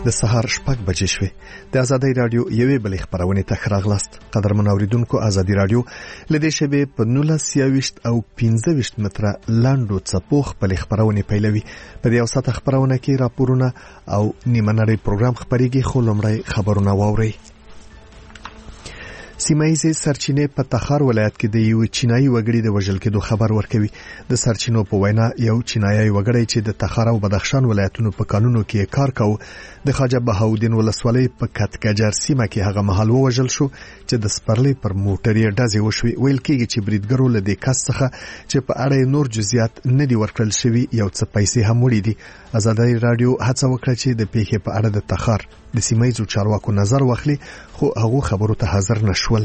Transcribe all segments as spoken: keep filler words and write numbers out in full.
د سهار شپږ بجې شوې. د ازادۍ رادیو یوې بلې خبرونه ته خراغلاست. قدرمن اوریدونکو، ازادۍ رادیو لدې شبې په نولس یاوشت او پنځه وشت متره لاندو څپو خپل خبرونه پیلوي. په دې اوساته خبرونه کې راپورونه او نیمه نړۍ پروګرام خبريږي، خو لومړی خبرونه واوري. سیمایي سرچینې په تخار ولایت کې د یو چینایي وګړي د وژل کېدو خبر ورکوي. د سرچینو په وینا یو چینایي وګړی چې د تخار او بدخشان ولایتونو په قانونو کې کار کاوه د خواجه بهاودین ولسوالۍ په کټکجر سیمه کې هغه مهال وژل شو چې د سپرلي پر موټرې ډزې وشوي. ویل کېږي چې بریدګرو له دې کس څخه چې په اړه نور جزئیات نه دي ورکړل شوي یو څه پیسې هم وړي دي. ازادۍ رادیو هڅه وکړه چې د پیښې په اړه د تخار د سیمایي چارواکو نظر واخلي، خو هغه خبرو ته حاضر نشول.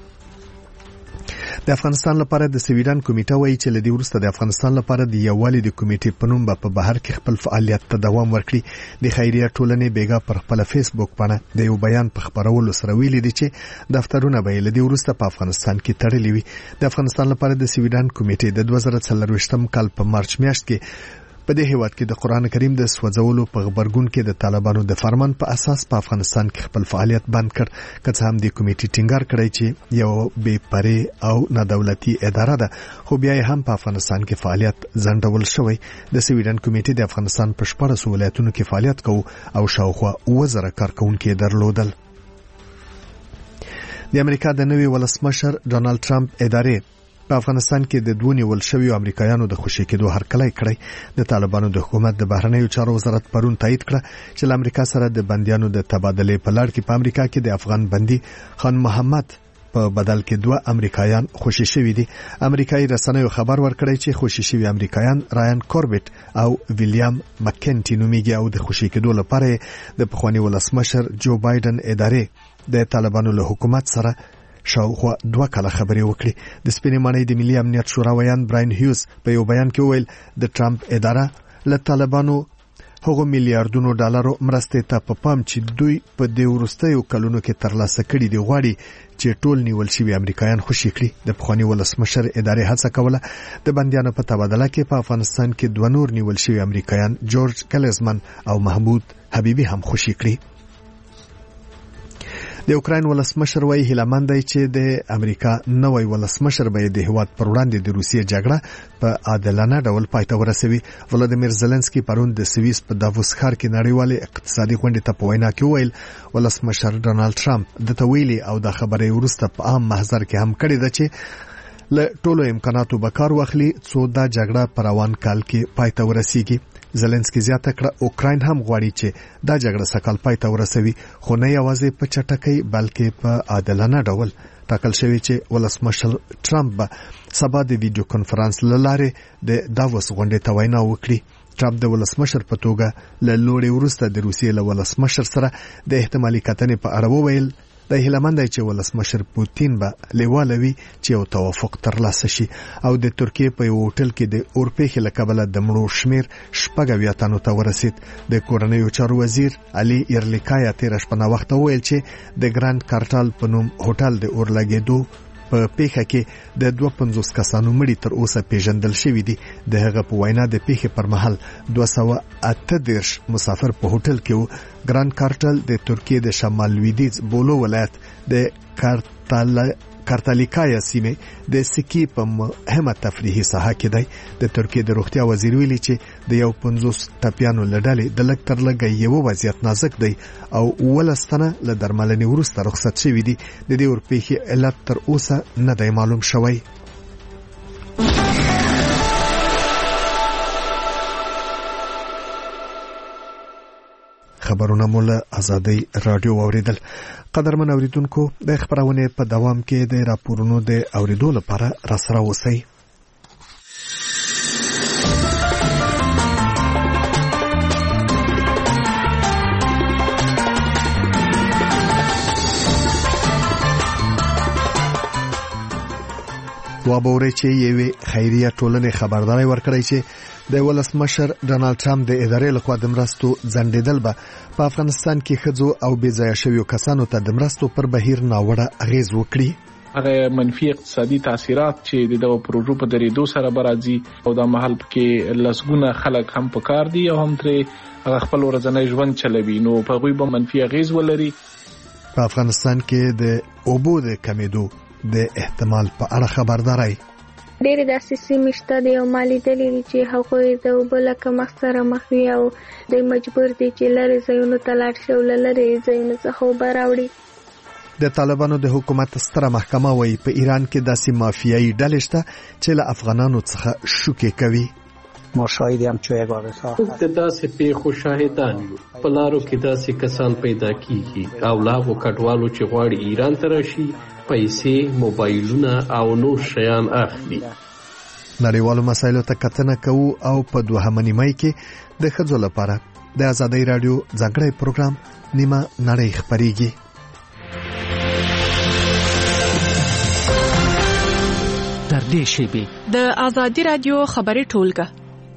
د افغانستان لپاره د سویډن کمیټه وایي چې لدی ورسته د افغانستان لپاره د یووالي د کمیټې په نوم په بهر کې خپل فعالیت ته دوام ورکړي. د خیریه ټولنې بیګا پر خپل فیسبوک باندې د یو بیان په خبرولو سره ویلي دي چې دفترونه به لدی ورسته په افغانستان کې تړلي وي. د افغانستان لپاره د سویډن کمیټې د دوه زره څلرویشتم کال په مارچ میاشت کې په دې هیواد کې د قران کریم د سوځولو په خبرګون کې د طالبانو د فرمان په اساس په افغانستان کې خپل فعالیت بند کړ. که څه هم د کمیټې ټینګار کړی چې یو بې پرې او نه دولتي اداره ده، خو بیا هم په افغانستان کې فعالیت ځنډول شوی. د سویډن کمیټې د افغانستان په شپږ ولایتونو کې فعالیت کوي او شاوخوا اوه زره کارکونکو درلودل. د امریکا د نوي ولسمشر ډونالد ټرمپ ادارې په افغانستان کې د دوه نیول شویو امریکایانو د خوشی کېدو هرکلی کړی. د طالبانو د حکومت د بهرنیو چارو وزارت پرون تایید کړ چې له امریکا سره د بنديانو د تبادله په لړ کې په امریکا کې د افغان بندي خان محمد په بدل کې دوه امریکایان خوشی شوي دي. امریکایي رسنیو خبر ورکړی چې خوشی شوي امریکایان رایان کوربټ او ویلیام مکنټي نومیږي او د خوشی کېدو لپاره د پخوانی ولسمشر جو بایدن ادارې د طالبانو له حکومت سره شاوخوا دوه کاله خبرې وکړي. د سپینې ماڼۍ د ملي امنیت شورا ویان براین هیوز په یو بیان کې وویل د ټرمپ اداره له طالبانو هغو میلیارډونو ډالرو مرستې ته په پام چې دوی په دې وروستیو کلونو کې ترلاسه کړي دي غواړي چې ټول نیول شوي امریکایان خوشي کړي. د پخوانی ولسمشر ادارې هڅه کوله د بندیانو په تبادله کې په افغانستان کې دوه نور نیول شوي امریکایان جورج کلیزمن او محمود حبیبي هم خوشي کړي. د اوکراین ولسمشر وایي هیلمن دی چې د امریکا نوې ولسمشر به د هیواد پر وړاندې د روسیې جګړه په عادلانه ډول پای ته ورسوي. ولادیمیر زيلنسکي پرون د سویس په دافوس ښار کې نړیوال اقتصادي غونډې ته په وینا کې ویل ولسمشر ډونالد ټرمپ د تویلي او د خبرې وروسته په عام محضر کې هم کړی دی چې له ټولو امکاناتو به کار واخلي څو دا جګړه په روان کال کې پای ته ورسیږي. زيلنسکي زیاته کړه اوکراین هم غواړي چې دا جګړه سکهال پای ته ورسوي، خو نه یوازې په چټکۍ بلکې په عادلانه ډول. ټاکل شوی چې ولسمشر ټرمپ به سبا د ویډیو کانفرنس لاره د داووس غونډې ته وینا وکړي. ټرمپ د ولسمشر په توګه له لوړې وروسته د روسیې له ولسمشر سره د احتمالي کتنې په اړه وویل د هیلمن دی چې ولسمشر پوتین به لیوالوي چې یو توافق ترلاسه شي. او د ترکیه په یو هوټل کې د اورپېخ له کبله د مړو شمیر شپږ اویا تنو ته ورسید. د کورنیو چارو وزیر علي ایرلیکایا تیر شپه وخت ویل چې د ګراند کارټال په نوم هوټل د اورلګېدو په پیښه کې د دوه پنځوس کسانو مړي تر اوسه پیژندل شوي دي. د هغه په وینا د پیښې پر مهال دوه سوه اته دېرش مسافر په هوټل کې وو. ګراند کارټل د ترکیه د شمال لویدیځ بولو ولایت د کارتال کارتالیکایا سیمه د سکی په مهمه تفریحي ساحه کې دی. د ترکیه د روغتیا وزیر ویلي چې د یو پنځوس ټپیانو لړلې د لک تر لګي یو وضعیت نازک دی او ولستانه له درملنې وروسته رخصت شوی دی. د دې اورپېخي علت تر اوسه نه دی معلوم شوی. خبرونه مولا ازادۍ رادیو اوریدل. قدرمن اوریدونکو، د خبرونه په دوام کې د راپورونو د اوریدو لپاره را سره اوسئ. وابورې چې یوې خیریه ټولنې خبرداري ورکړی چې د ولسمشر ډونالد ټرمپ د ادارې لخوا د مرستو ځنډېدل به په افغانستان کې ښځو او بې ځایه شویو کسانو ته د مرستو پر بهیر ناوړه اغیز وکړي. هغه منفي اقتصادي تاثیرات چې د دغه پروژو په درېدو سره برازي او د محل کې لسګونه خلک هم پکار دي او هم ترې هغه خپل ورځنی ژوند چلوي، نو په هغوی به منفي اغیز ولري. په افغانستان کې د اوبو د کمیدو د احتمال په اړه خبرداري ډېر داسې سیمې شته دي او مالي دلیل چې هغوی د اوبو له کمښت سره مخ وي او دوی مجبور دي چې لرې ځایونو ته لاړ شي او له لرې ځایونو څخه اوبه راوړي. د طالبانو د حکومت ستره محکمه وایي په ایران کې داسې مافیایي ډلې شته چې له افغانانو څخه شوکې کوي. ما شاهدیم چې یگانه تا د داسې پیښو شاهدان یو. په لارو کې داسې کسان پیدا کیږي او لاغو کډوالو چې غواړي ایران ته راشي پیسې، موبایلونه او نور شیان اخلي. نړیوالو مسایلو ته کتنه کوو او په دوهمه نیمه کې د ښځو لپاره د آزادۍ رادیو ځانګړی پروګرام نیمه نړۍ خپریږي. تر دې شیبې د آزادۍ رادیو خبري ټولګه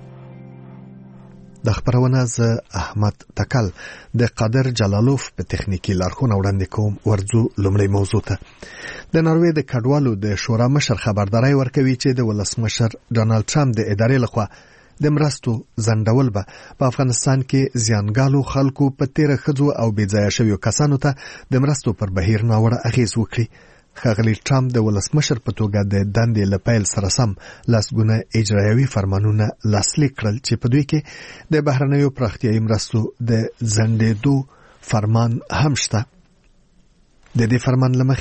د خبرونه ز احمد تکل د قادر جلالوف په تخنیکی لارښوونه وړاندې کوم. ورځو لومړی موضوع ته د ناروې د کډوالو د شورا مشر خبرداري ورکوي چې د ولسمشر ډانلډ ټرمپ د ادارې لخوا د مرستو زندول به په افغانستان کې زیانګالو خلکو په تیر خځو او بېځایه شویو کسانو ته د مرستو پر بهیر ناوړه اغیز وکړي. ښاغلي ټرمپ د ولسمشر په توګه د دندې له پیل سره سم لسګونه اجرایوي فرمانونه لاسلیک کړل چې په دوی کې د بهرنیو پراختیایي مرستو د ځنډېدو فرمان هم شته. د دې فرمان له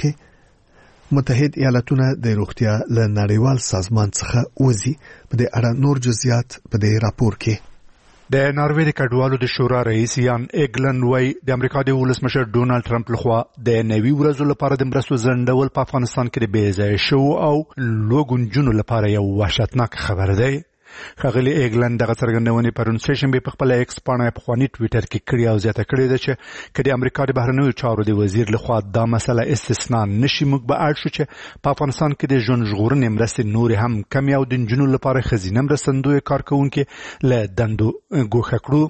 مخې متحد ایالتونه د روغتیا له نړیوال سازمان څخه وځي. په دې اړه نور جزئیات په دې راپور کې. د ناروې د کډوالو د شورا رئیس یان ایګلن وای د امریکا د ولسمشر ډونالد ټرمپ لخوا د نوي ورځو لپاره د مرستو ځنډول په افغانستان کې د بېځایه شو او لوګونجونو لپاره یو وحشتناک خبر دی. ښاغلي ایګلن دغه څرګندونې پرون سېشنبه په خپل ایکس پاڼه په خواني ټویټر کې کړې او زیاته کړې ده چې کله امریکا د بهرنیو چارو د وزیر لخوا دا مسله استثناء نشي موږ به اړ شو چې په افغانستان کې د ژوند ژغورنې مرستې نور هم کم او د جنونو لپاره خزینه مرستندوی کارکونکو له دندو ګوښه کړو.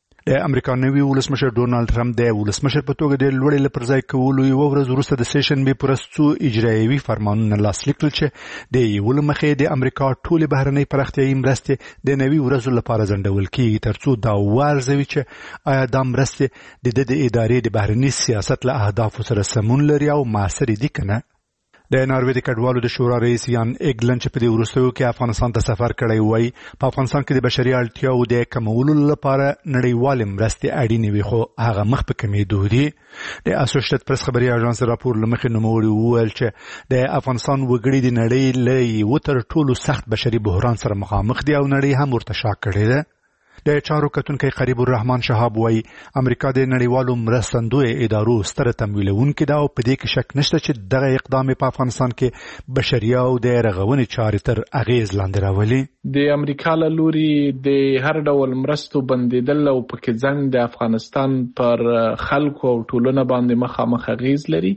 د امریکا نوي ولسمشر ډونالد ټرمپ د ولسمشر په توګه د لوړې لپرځای کولو یو ورځ وروسته د سېشنبه پرستو اجرایوي فرمانونه لاسلیک کړل چې د یو لمخې د امریکا ټول بهرنۍ پراختیایي مرستې د نوي ورځو لپاره ځنډول کیږي ترڅو دا وارزوي چې آیا دا مرستې د د ادارې د بهرني سیاست له اهدافو سره سمون لري او موثر دي کنه. د ناروې د کډوالو د شورا رئیس یان ایګلن چې په دې وروستیو کې افغانستان ته سفر کړی وای په افغانستان کې د بشري اړتیاو د کمولو لپاره نړیوال مرستې اړینې وي خو هغه مخ په کمیدو دي. د اسوسییټډ پریس خبري اژانس راپور لمخې نوموړي وویل چې د افغانستان وګړي د نړۍ له یو تر ټولو سخت بشري بحران سره مخامخ دي او نړۍ هم ورته شاک کړې ده. د چارو کتونکي قریب الرحمن شهاب وای امریکا د نړیوالو مرستندوی ادارو ستر تمویلونکې ده او په دې کې شک نشته چې دغه اقدام په افغانستان کې بشري او د رغونې چارې تر اغیز لاندې راولي. د امریکا له لوري د هر ډول مرستو بندیدل او پکې ځنډ د افغانستان پر خلکو او ټولنه باندې مخامخ اغیز لري،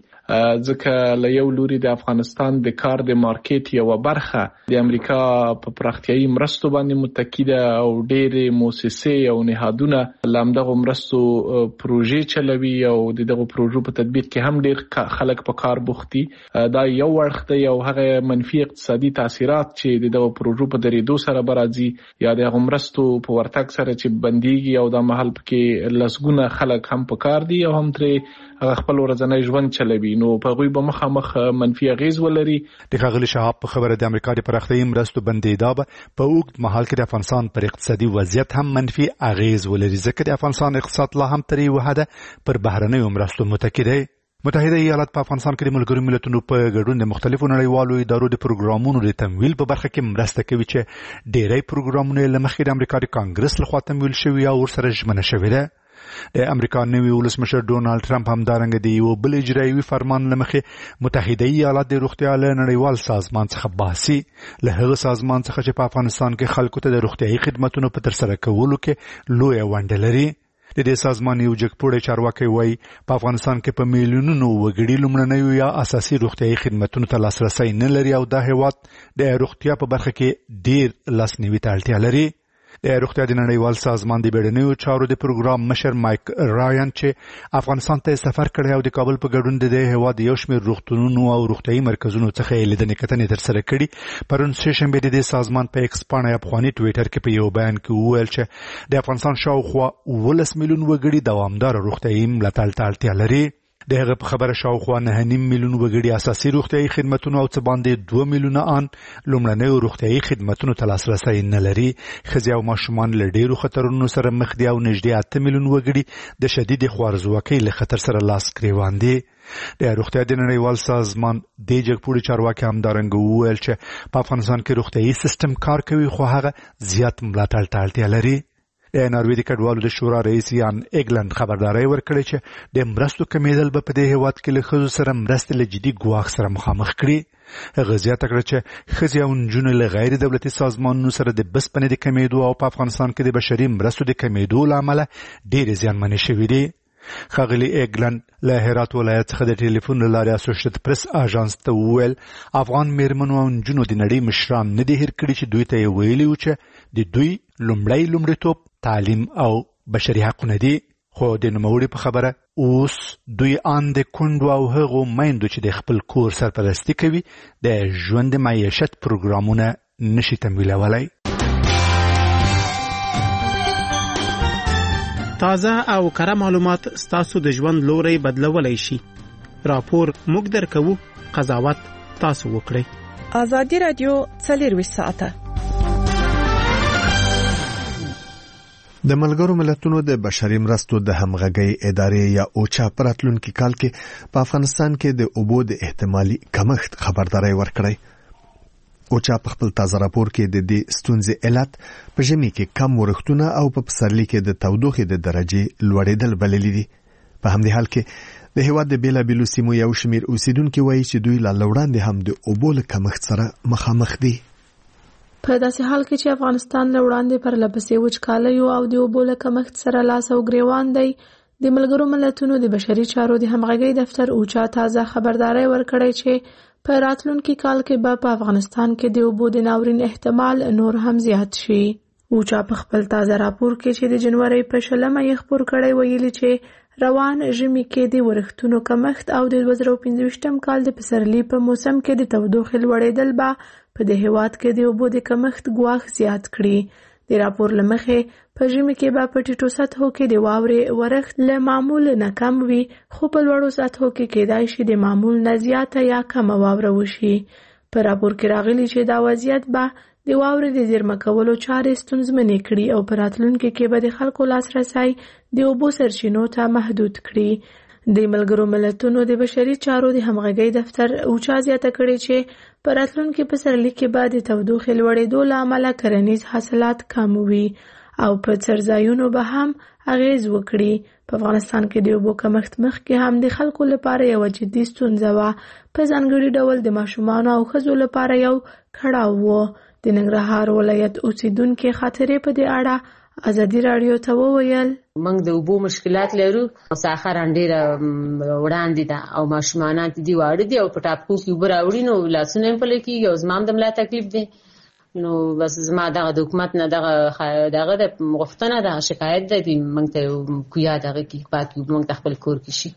ځکه له یو لوري د افغانستان د کار د مارکیټ یو برخه د امریکا په پراختیایي مرستو باندې متکی ده او ډېرې مؤسسې او نهادونه لامدغه مرستو پروژې چلوي او دغه پروژو په تطبیق کې هم ډېر خلک په کار بوختي. دا یو وخت دی او هغه منفي اقتصادي تاثیرات چې دغه پروژو په درېدو سره برازي یا د مرستو په ورتګ سره چې بنديږي او د محل کې لسګونه خلک هم په کار دي او هم ترې هغه خپل ورځنی ژوند چلوي، نو په غوي به مخامخ منفي اغیز ولري. د ښاغلي شهاب په خبره د امریکا د پراختیایي مرستو بندیدا به په اوږد مهال کې د افغانستان پر اقتصادي وضعیت هم منفي اغیز ولري ځکه د افغانستان اقتصاد لا هم تر یوه حده پر بهرنیو مرستو متکی دی. متحده ایالات په افغانستان کې د ملګرو ملتونو په ګډون د مختلفو نړیوالو ادارو د پروګرامونو د تمویل په برخه کې مرسته کوي چې ډېری پروګرامونه له مخکې د امریکا د کانګرس لخوا تمویل شوي او ورسره ژمنه شوې ده. د امریکا نوي ولسمشر ډونالد ټرمپ هم دارنګ د یو بل اجرایوي فرمان لمخې متحده ایالات د روغتیا له نړیوال سازمان څخه باسي، له هغه سازمان څخه چې په افغانستان کې خلکو ته د روغتیایي خدماتو په ترسره کولو کې لویه ونډه لري. د دې سازمان یو جګپوړی چارواکي وایي په افغانستان کې په میلیونونو وګړي لومړنیو یا اساسي روغتیایي خدماتو ته لاسرسی نه لري او دا هیواد د روغتیا په برخه کې ډېر لاسنیوي ته اړتیا لري. د روغتیا د نړیوال سازمان د بیړنیو چارو د پروګرام مشر مایک رایان چې افغانستان ته سفر کړی او د کابل په ګډون د هیواد یو شمېر روغتونونو او روغتیايي مرکزونو څخه لیدنې کتنې ترسره کړي. پرون سه شنبه د سازمان په ایکس باندې افغاني ټویټر کې په یو بیان کې وویل چې د افغانستان شاوخوا ولس میلیون وګړي دوامدار روغتیايي ملاتړ ته اړتیا لري. دغه په خبره شاوخوا نه نیم میلیون وګړي اساسي روغتیايي خدماتو او څه باندې دوه میلیونه ان لومړنیو روغتیايي خدماتو ته لاسرسي نه لري. ښځې او ماشومان له ډېرو خطرونو سره مخ دي او نږدې اته میلیون وګړي د شدید خوارځواکۍ له خطر سره لاس ګریوان دي. د روغتیا د نړیوال سازمان د جګپوړي چارواکي همدارنګه وویل چې په افغانستان کې روغتیايي سیستم کار کوي خو هغه زیات ملاتړ ته اړتیا لري. د ناروې د کډوالو د شورا رئیس یان ایګلند خبرداري ورکړې چې د مرستو کمیدل به په دې هیواد کې له ښځو سره مرستې له جدي ګواښ سره مخامخ کړي. هغه زیاته کړه چې ښځې او نجونې له غیر دولتي سازمانونو سره د بسپنې د کمیدو او په افغانستان کې د بشري مرستو د کمیدو له امله ډېرې زیانمنې شوې دي. ښاغلي ایګلند له هرات ولایت څخه د ټلیفون له لارې اسوسییټډ پریس اژانس ته وویل افغان میرمنو او نجونو د نړۍ مشران نه دي هېر کړي چې دوی ته یې ویلي و چې د دوی لومړی لومړیتوب تعلیم او بشري حقونه دي. خو د نوموړي په خبره اوس دوی ان د کونډو او هغو میندو چې د خپل کور سرپرستي کوي د ژوند معیشت پروګرامونه نشي تمویلولی. تازه او کره معلومات ستاسو د ژوند لوري بدلولای شي. راپور موږ درکوو، قضاوت تاسو وکړئ. ازادي رادیو څلورویشت ساعته د ملګرو ملتونو د بشري مرستو د همغږۍ ادارې یا اوچا پراتلونکي کال کې په افغانستان کې د اوبو د احتمالي کمښت خبرداري ورکړی. اوچا په خپل تازه راپور کې د دې ستونزې علت په ژمي کې کم ورښتونه او په پسرلي کې د تودوخې د درجې لوړېدل بللي دي. په همدې حال کې د هیواد د بیلابیلو سیمو یو شمېر اوسیدونکو وایي چې دوی لا وړاندې هم د اوبو له کمښت سره مخامخ دي. په داسې حال کې چې افغانستان له وړاندې پر لپسې وچکالیو او د اوبو له کمښت سره لاس او ګریوان دی، د ملګرو ملتونو د بشري چارو د همغږۍ دفتر اوچا تازه خبرداري ورکړی چې په راتلونکي کال کې به په افغانستان کې د اوبو د ناورین احتمال نور هم زیات شي. اوچا په خپل تازه راپور کې چې د جنوري په شلمه یې خپور کړی ویلي چې روان ژمي کې د ورښتونو کمښت او د دوه زره پنځه ویشتم کال د پسرلي په موسم کې د تودوخې لوړېدل به په دې هیواد کې د اوبو د کمښت ګواښ زیات کړي. د راپور له مخې په ژمي کې به په ټیټو سطحو کې د واورې ورښت له معمول نه کم وي، خو په لوړو سطحو کې کېدای شي د معمول نه زیاته یا کمه واوره وشي. په راپور کې راغلي چې دا وضعیت به د واورې د زیرمه کولو چارې ستونزمنې کړي او په راتلونکي کې به د خلکو لاسرسی د اوبو سرچینو ته محدود کړي. د ملګرو ملتونو د بشري چارو د همغږۍ دفتر اوچا زیاته کړې چې په راتلونکي پسرلي کې به د تودوخې لوړېدو له امله کرنیز حاصلات کم وي او په څړځایونو به هم اغیز وکړي. په افغانستان کې د اوبو کمښت مخکې هم د خلکو لپاره یوه جدي ستونزه وه، په ځانګړي ډول د ماشومانو او ښځو لپاره یو کړاو و. د ننګرهار ولایت اوسیدونکي خاطرې په دې اړه ازادي رادیو ته وویل موږ د اوبو مشکلات لرو، ساحه ډېره وړاندې ده او ماشومان دي واړه دي او په ټاپکو کې اوبه راوړي نو لاسونه یې پلی کېږي او زما هم د ملا تکلیف دی. نو بس زما دغه د حکومت نه دغه دغه د غوښتنه ده، شکایت ده چې موږ ته کویا دغه کې پاکې اوبه موږ ته خپل کور کې شي.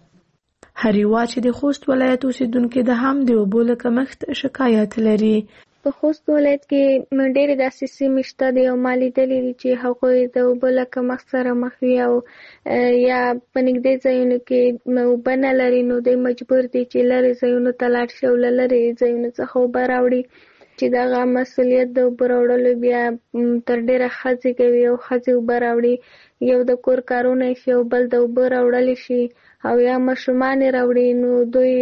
هریوا چې د خوست ولایت اوسیدونکي د هم د اوبو له کمښت شکایت لري. په خوست ولایت کې ډېرې داسې سیمې شته دي او ما لیدلي دي چې هغوی د اوبو له کمښت سره مخ وي او یا په نږدې ځایونو کې اوبه نه لري، نو دوی مجبور دي چې لرې ځایونو ته لاړ شي او له لرې ځایونو څخه اوبه راوړي، چې دغه مسؤلیت د اوبه راوړلو بیا تر ډېره ښځې کوي او ښځې اوبه راوړي. یو د کور کارونه شي او بل د اوبه راوړلی شي او یا ماشومان یې راوړي، نو دوی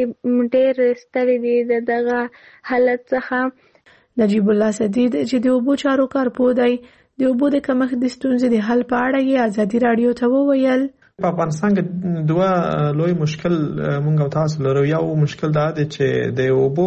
ډېر ستړي دي د دغه حالت څخه. نجیب الله سدید چې د اوبو چارو کارپوه دی، د اوبو د کمښت د ستونزې د حل په اړه یې ازادي رادیو ته وویل په افغانستان کې دوه لوی مشکل مونږ او تاسو لرو. یو مشکل دا دی چې د اوبو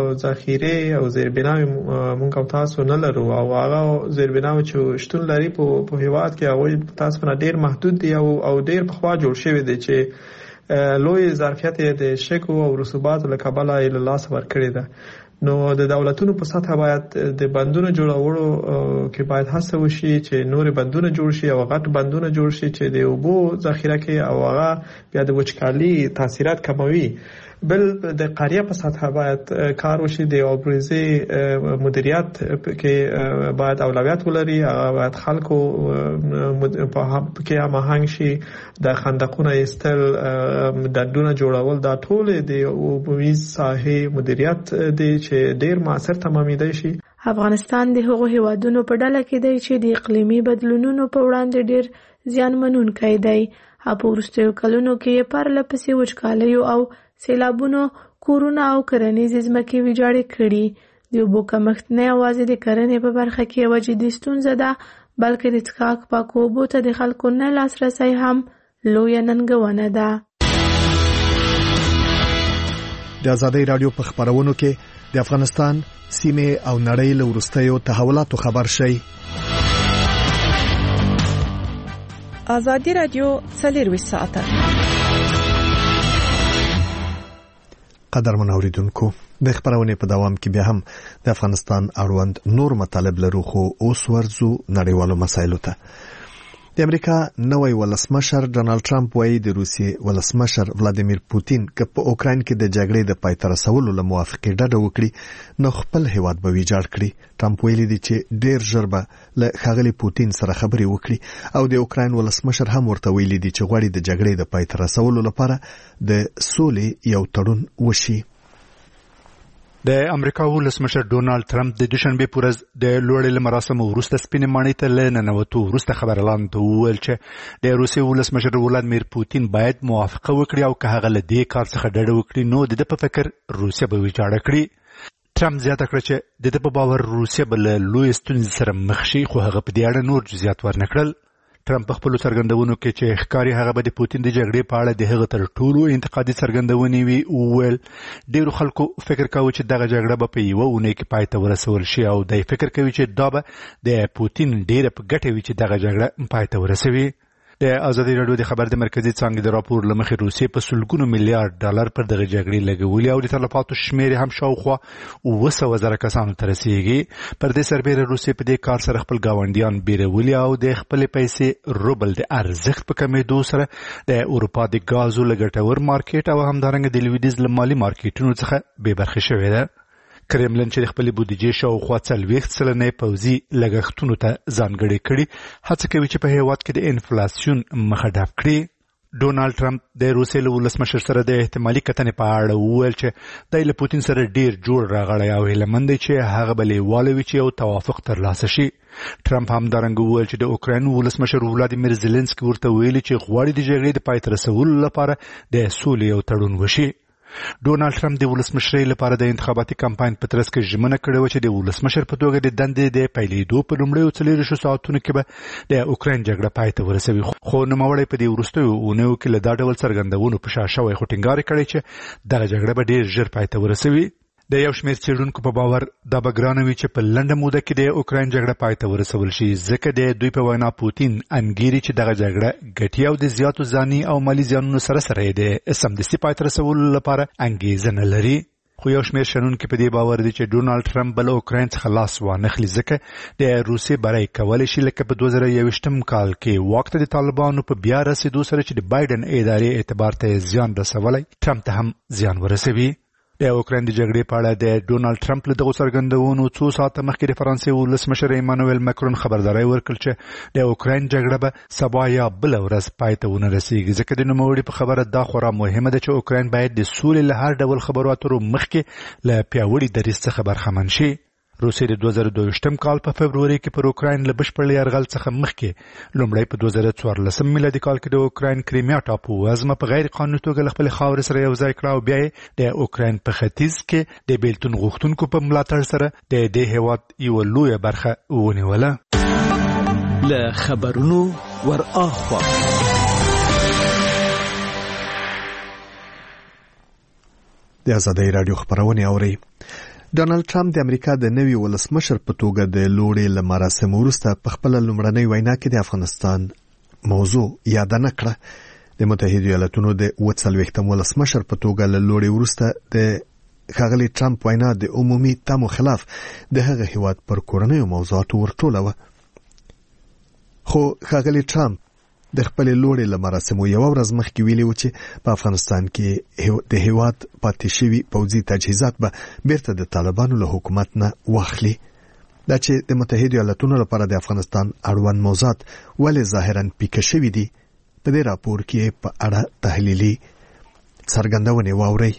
ذخیره او زیربناوي مونږ او تاسو نه لرو او هغه زیربناوي چې شتون لري په هیواد کې هغه تاسو نه ډیر محدود دي او او ډیر په خوا جوړ شوی دی چې لوی ظرفیت د شکو او رسوبات له کبله له لاس ورکړی ده. نو د دولتونو په سطح باید د بندونو جوړولو کې باید هڅه وشي چې نور بندونه جوړ شي او غټ بندونه جوړ شي چې د اوبو ذخیره کې او هغه بیا د وچکالي تاثیرات کموي. بل د قاریه په سطح باید کار وشي د اوبریزي مدیریت کې باید اولویت ولري، هغه باید خلکو په کې هماهنګ شي، د خندقونه ایستل، دندونه جوړول، دا ټول د اوبریز ساحې مدیریت دی چې ډیر موثر تمامیدای شي. افغانستان د هغو هیوادونو په ډله کې دی چې د اقلیمي بدلونونو په وړاندې ډیر زیانمنونکی دی. په وروستیو کلونو کې پرله پسې وچکالیو او سیلابونو کورونه او کرنیزې ځمکې ویجاړې کړي. د اوبو کمښت نه یوازې د کرنې په برخه کې یوه جدي ستونزه ده، بلکې د څښاک پاکو اوبو ته د خلکو نه لاسرسی هم لویه ننګونه ده. د ازادۍ راډیو په خبرونو کې د افغانستان سیمې او نړۍ له وروستیو تحولاتو خبر شئ. ازادي راډیو څلرویشت ساعته. قدر منوریدونکو د خبرونې په دوام کې بیا هم د افغانستان اړوند نور مطالب لرو، خو اوس ورځو نړیوالو مسایلو ته. د امریکا نوی ولسمشر ډونالد ټرمپ وایي د روسیې ولسمشر ولادیمیر پوتین که په اوکراین کې د جګړې د پای ته رسولو له موافقې ډډه وکړي نو خپل هیواد به ویجاړ کړي. ټرمپ ویلي دی چې ډیر ژر به له ښاغلي پوتین سره خبرې وکړي او د اوکراین ولسمشر هم ورته ویلي دی چې غواړي د جګړې د پای ته رسولو لپاره د سولې یو تړون وشي. د امریکا ولسمشر ډونالد ټرمپ د دوشنبه په ورځ د لوړې مراسمو وروسته سپینې ماڼۍ ته له ننوتو وروسته خبرلاند وویل چې د روسیې ولسمشر ولادیمیر پوتین باید موافقه وکړي او که هغه له دې کار څخه ډډه وکړي نو د ده په فکر روسیه به ویجاړه کړي. ټرمپ زیاته کړه چې د ده په باور روسیه به له لویې ستونزې سره مخ شي، خو هغه په دې اړه نور جزئیات ورنکړل. ټرمپ په خپلو څرګندونو کې چې ښکاري هغه به د پوتین د جګړې په اړه د هغه تر ټولو انتقادي څرګندونې وي وویل ډیرو خلکو فکر کاوه چې دغه جګړه به په یوه اونۍ کې پای ته ورسول شي او دی فکر کوي چې دا به د پوتین ډیره په ګټه وي چې دغه جګړه پای ته ورسوي. د ازادي راډیو د خبر د مرکزي څانګې د راپور له مخې روسیې په سلګونو میلیارډ ډالر پر دغه جګړې لګولي او د تلفاتو شمېر هم شاوخوا اوه سوه زره کسانو ته رسیږي. پر دې سربیره روسیې په دې کار سره خپل ګاونډیان بیرولي او د خپلې پیسې روبل د ارزښت په کمېدو سره د اروپا د ګازو له ګټور مارکیټ او همدارنګه د لویدیځ له مالي مارکیټونو څخه بې برخې شوې ده. کرملن چې د خپلې بودیجې شاوخوا څلوېښت سلنه پوځي لګښتونو ته ځانګړې کړي هڅه کوي چې په هېواد کې د انفلاسیون مخه ډپ کړي. ډونالد ټرمپ د روسیې له ولسمشر سره د احتمالي کتنې په اړه وویل چې دی له پوتین سره ډیر جوړ راغلی او هیلهمند دی چې هغه به لیواله وي چې یو توافق ترلاسه شي. ټرمپ همدارنګه وویل چې د اوکراین ولسمشر ولادیمیر زیلنسکي ورته ویلي چې غواړي د جګړې د پای ته رسولو لپاره د سولې یو تړون وشي. ډونالد ټرمپ د ولسمشرۍ لپاره د انتخاباتي کمپاین په ترڅ کې ژمنه کړې وه چې د ولسمشر په توګه د دندې د پیلېدو په لومړیو څلېرویشتو ساعتونو کې به د اوکراین جګړه پای ته ورسوي، خو نوموړی په دې وروستیو اونیو کې له دا ډول څرګندونو په شا شوی خو ټینګار کړی چې دغه جګړه به ډېر ژر پای ته ورسوي. د یو شمېر څېړونکو په باور دا به ګرانه وي چې په لنډه موده کې د اوکراین جګړه پای ته ورسول شي، ځکه د دوی په وینا پوتین انګیري چې دغه جګړه ګټي او د زیاتو ځاني او مالي زیانونو سره سره یې د سمدستي پای ته رسولو لپاره انګېزه نه لري. خو یو شمېر شنونکي په دې باور دي چې ډونالد ټرمپ به له اوکراین څخه لاس وانخلي، ځکه د روسیې بری کولی شي لکه په دوه زره یوویشتم کال کې واک ته د طالبانو په بیا رسېدو سره چې د بایډن ادارې اعتبار ته زیان رسولی ټرمپ ته هم زیان ورسوي. د اوکراین د جګړې په اړه د ډونالد ټرمپ له دغو څرګندونو څو ساعته مخکې د فرانسې ولسمشر ایمانویل مکرون خبرداری ورکړ چې د اوکراین جګړه به سبا یا بله ورځ پای ته ونه رسېږي، ځکه د نوموړي په خبره دا خورا مهمه ده چې اوکراین باید د سولې له هر ډول خبرو اترو مخکې له پیاوړي دریځ څخه برخمن شي. روسیې د دوه زره دوه کال په فبروري کې پر اوکراین له بشپړ یرغل څخه مخکې لومړی په دوه زره څوارلسم میلادي کال کې د اوکراین کریمیا ټاپو وزمه په غیر قانوني توګه له خپلې خاورې سره یو ځای کړه او بیا یې د اوکراین په ختیځ کې د بیلتون غوښتونکو په ملاتړ سره د دې هېواد یوه لویه برخه ونیوله. له خبرونو ور اخوا د ازادۍ راډیو خبرونه اوري. ډونالد ټرمپ د امریکا د نوي ولسمشر په توګه د لوړې له مراسمو وروسته په خپله لومړنۍ وینا کې د افغانستان موضوع یاد نه کړه. د متحده ایالاتونو د اووه څلوېښتم ولسمشر په توګه له لوړې وروسته د ښاغلي ټرمپ وینا د عمومي تمو خلاف د هغه هیواد پر کورنیو موضوعاتو ورټوله. خو ښاغلي ټرمپ د خپل لوړې له مراسمو یو ورځ مخکې ویلي و چې په افغانستان کې د هیواد پاتې شوي پوځي تجهیزات به بیرته د طالبانو له حکومت نه واخلي. دا چې د متحده ایالاتونو لپاره د افغانستان اړوند موضوعات ولې ظاهرا پیکه شوي دي، په دې راپور کې په اړه تحلیلي څرګندونې واورئ.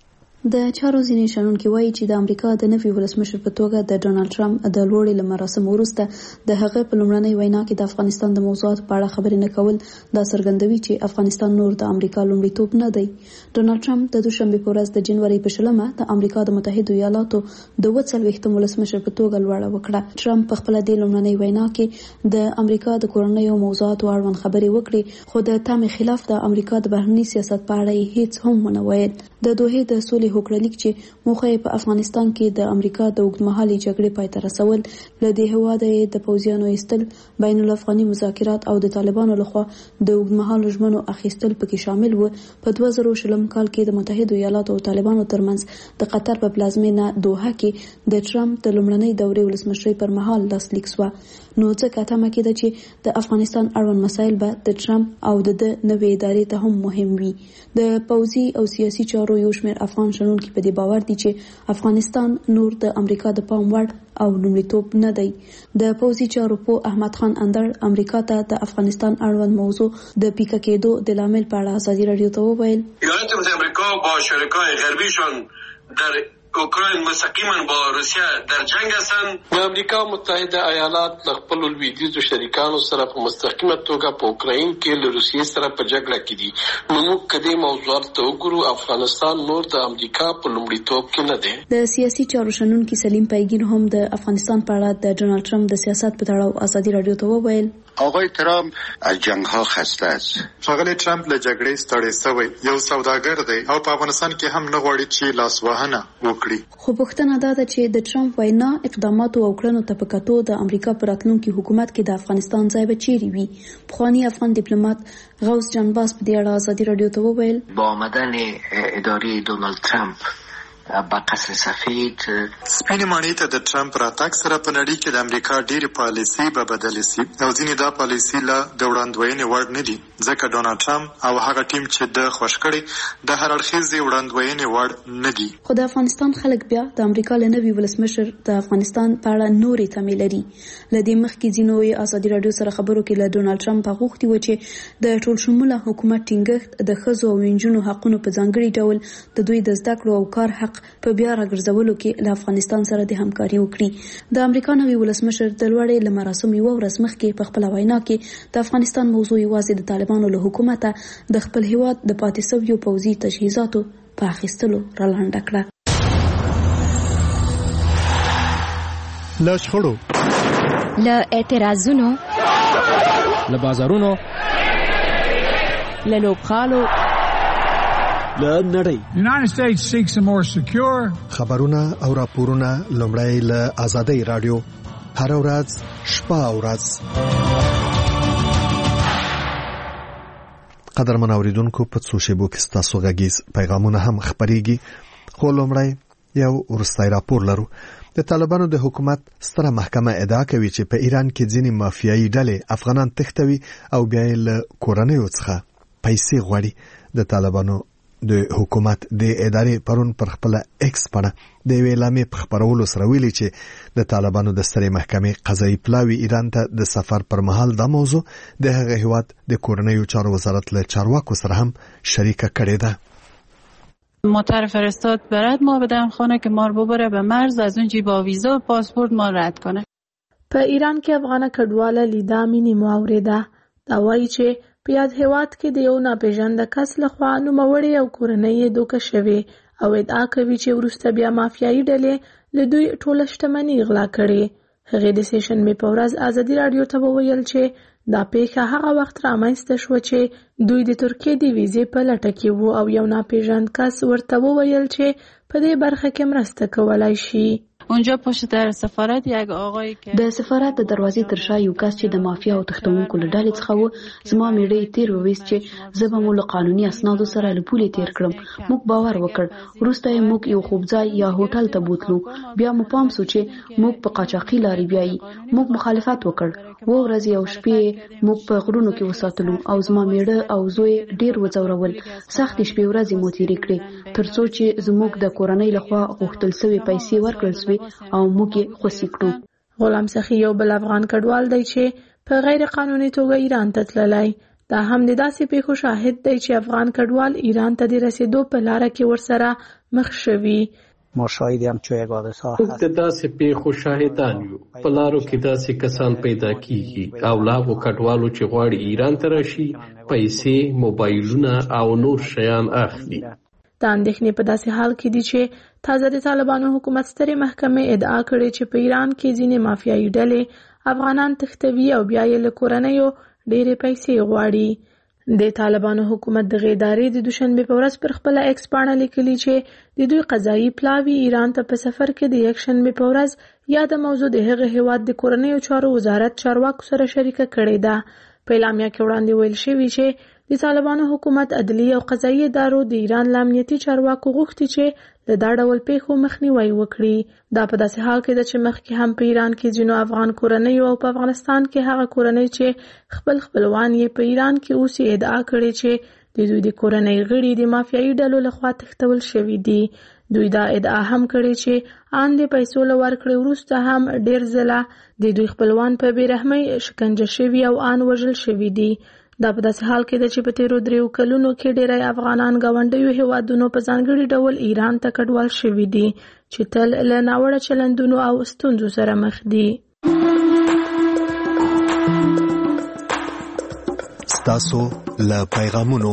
د چارو ځینې شنونکي وایي چې د امریکا د نوي ولسمشر په توګه د ډونالد ټرمپ د لوړې له مراسمو وروسته د هغه په لومړنۍ وینا کې د افغانستان د موضوعاتو په اړه خبرې نه کول دا څرګندوي چې افغانستان نور د امریکا لومړیتوب نه دی. ډونالد ټرمپ د دوشنبه په ورځ د جنوري په شلمه د امریکا د متحده ایالاتو د اووه څلوېښتم ولسمشر په توګه لوړه وکړه. ټرمپ په خپل د لومړنۍ وینا کې د امریکا د کورنیو موضوعاتو اړوند خبرې وکړې، خو د تامې خلاف د امریکا د بهرني سیاست په اړه هیڅ هم ونه ویل. د دوحې د سولې هوکړلیک چې موخه یې په افغانستان کې د امریکا د اوږدمهالې جګړې پای ته رسول، له دې هېواده یې د پوځیانو ایستل، بین الافغاني مذاکرات او د طالبانو لخوا د اوږدمهالو ژمنو اخیستل پکې شامل و. په دوه زره شلم کال کې د متحده ایالاتو او طالبانو ترمنځ د قطر په پلازمینه دوحه کې د ټرمپ د لومړنۍ دورې ولسمشرۍ پر مهال لاسلیک شوه. نو ځکه تمه کېده چې د افغانستان اړوند مسایل به د ټرمپ او د نوې ادارې ته هم مهم وي. د پوځي او سیاسي چارو یو شمېر افغان شنونکي په دې باور دي چې افغانستان نور د امریکا د پام وړ او لومړیتوب نه دی. د پوځي چارو په احمد خان اندړ امریکا ته د افغانستان اړوند موضوع د پیکه کېدو د لامل په اړه ازادي رادیو ته وویل: ایالات متحده آمریکا با شرکای غربیشان در اوکراین مستقیما با روسیه در جنگ هستند. د امریکا متحده ایالات له خپلو لویدیځو شریکانو سره په مستقیمه توګه په اوکراین کې له روسیې سره په جګړه کې دي. نو موږ که دې موضوعات ته وګورو، افغانستان نور د امریکا په لومړیتوب کې نه دی. د سیاسي چارو شنونکي سلیم پیګین هم د افغانستان په اړه د ډونالد ټرمپ د سیاست په تړاو ازادي رادیو ته وویل: آقای ترامپ از جنگ ها خسته است. ښاغلی ټرمپ له جګړې ستړی شوی یو سوداګر دی او په افغانستان کې هم نه غواړي چې لاسوهنه وکړي. خو پوښتنه دا ده چې د ټرمپ وینا اقداماتو او کړنو ته په کتو د امریکا په راتلونکي حکومت کې د افغانستان ځای به چیرې وي. پخوانی افغان ډیپلوماټ غوث جانباز په دې اړه ازادي رادیو ته وویل: با آمدن اداره دونالد ترامپ با قصر سفید سپینې ماڼۍ ته د ټرمپ راتګ سره په نړۍ کې د امریکا ډېرې پالیسۍ به بدلې شي او ځینې دا پالیسۍ له د وړاندوینې وړ نه دي، ځکه ډونالد ټرمپ او هغه ټیم چې د خوښ کړي د هر اړخیزې وړاندوینې وړ نه دي. خو د افغانستان خلک بیا د امریکا له نوي ولسمشر د افغانستان په اړه نورې تمې لري. له دې مخکې ځینو یې ازادي رادیو سره خبرو کې له ډونالد ټرمپ غوښتي و چې د ټول شموله حکومت ټینګښت د ښځو او نجونو حقونو په ځانګړي ډول د دوی د زده کړو او کار حق په بیا راګرځولو کې له افغانستان سره د همکاري وکړي. د امریکا نوي ولسمشر د لوړې له مراسمو یوه ورځ مخکې په خپله وینا کې د افغانستان موضوع یوازې د طالبانو له حکومته د خپل هیواد د پاتې شویو پوځي تجهیزاتو په اخیستلو رالنډه کړه. له شخړو، له اعتراضونو، له بازارونو، له لوبغالو، له نړۍ. United States seeks a more secure. خبرونه او راپورونه لومړی له آزادۍ رادیو هر ورځ شپه او ورځ. قدرمن اوریدونکو، په څو شیبو کې ستاسو غږیز پیغامونه هم خبرېږي، خو لومړی یو وروستی راپور لرو. د طالبانو د حکومت ستره محکمه ادعا کوي چې په ایران کې ځینې مافیایي ډلې افغانان تښتوي او بیا یې له کورنیو څخه پیسې غواړي. د طالبانو د حکومت د ادارې پرون پر خپل ایکس پاڼه د یوې اعلامیې په خپرولو سره ویلي چې د طالبانو د سترې محکمې قضایي پلاوي ایران ته د سفر پر مهال دا موضوع د هغه هیواد د کورنیو چارو وزارت له چارواکو سره هم شریکه کړې ده. مطر فرستاد برد ما بدم خانه که ما رو ببره به مرز، از اونجی با ویزا و پاسپورت ما رد کنه. په ایران کې افغانه کډواله لیدا مینی معاوره دا وایي چې په یاد هیواد کې د یو ناپېژانده کس لخوا نوموړې او کورنۍ یې دوکه شوې او ادعا کوي چې وروسته بیا مافیایي ډلې له دوی ټوله شتمني غلا کړې. هغې د سیشنبې په ورځ ازادي راډیو ته وویل چې دا پیښه هغه وخت رامنځته شوه چې دوی د ترکیې د ویزې په لټه کې وو او یو ناپېژاند کس ورته وویل چې په دې برخه کې مرسته کولای شي. اونجا پشت در سفارت یک آقای که د سفارت د دروازې تر شا یو کس چې د مافیا او تښتونکو له ډلې څخه و زما میړه تیر وویست چې زه به مو له قانوني اسنادو سره له پولې تیر کړم. موږ باور وکړ. وروسته یې موږ یو خوبځای یا هوټل ته بوتلو. بیا مو پام سو چې موږ په قاچاقي لارې بیایي. موږ مخالفت وکړ. و ورځې او شپې موږ په غرونو کې وساتلو او زما میړه او زوی ډیر وځورول. سختې شپې ورځې مو تېرې کړې تر څو چې زموږ د کورنۍ لخوا غوښتل سوې پیسې ورکړل سوې او موږ یې خوسي کړو. غلام سخي یو بل افغان کډوال دی چې په غیر قانوني توګه ایران ته تللی. دا هم د داسې پیښو شاهد دی چې افغان کډوال ایران ته د رسیدو په لاره کې ورسره مخ شوي. ما شاهدی هم چې یک حادثه هست. د داسې پیښو شاهدان یو. په لارو کې داسې کسان پیدا کیږي او لاغو کډوالو چې غواړي ایران ته راشي پیسې، موبایلونه او نور شیان اخلي. د اندېښنې په داسې حال کې دي چې تازه د طالبانو حکومت سترې محکمې ادعا کړې چې په ایران کې ځینې مافیایي ډلې افغانان تښتوي او بیا یې له کورنیو ډېرې پیسې غواړي. د طالبانو حکومت د ادارې د دوشنبې په ورځ پر خپله ایکس پاڼه لیکلي چې د دوی قضایي پلاوي ایران ته په سفر کې د یکشنبې په ورځ یاده موضوع د هغه هیواد د کورنیو چارو وزارت چارواکو سره شریکه کړې ده. په اعلامیه کې وړاندې ویل شوي چې د طالبانو حکومت عدلیه او قضایي ادارو د ایران له امنیتي چارواکو غوښتي چې له دا ډول پیښو مخنیوی وکړي. دا په داسې حال کې ده چې مخکې هم په ایران کې ځینو افغان کورنیو او په افغانستان کې هغه کورنۍ چې خپل خپلوان یې په ایران کې اوسي ادعا کړې چې د دوی د کورنۍ غړي د مافیایي ډلو لخوا تښتول شوي دي. دوی دا ادعا هم کړې چې ان د پیسو له ورکړې وروسته هم ډېر ځله د دوی خپلوان په بېرحمۍ شکنجه شوي او ان وژل شوي دي. دا په داسې حال کې ده چې په تیرو دریو کلونو کې ډېری افغانان ګاونډیو هیوادونو په ځانګړي ډول ایران ته کډوال شوي دي چې تل له ناوړه چلندونو او ستونزو سره مخ دي. ستاسو له پیغامونو.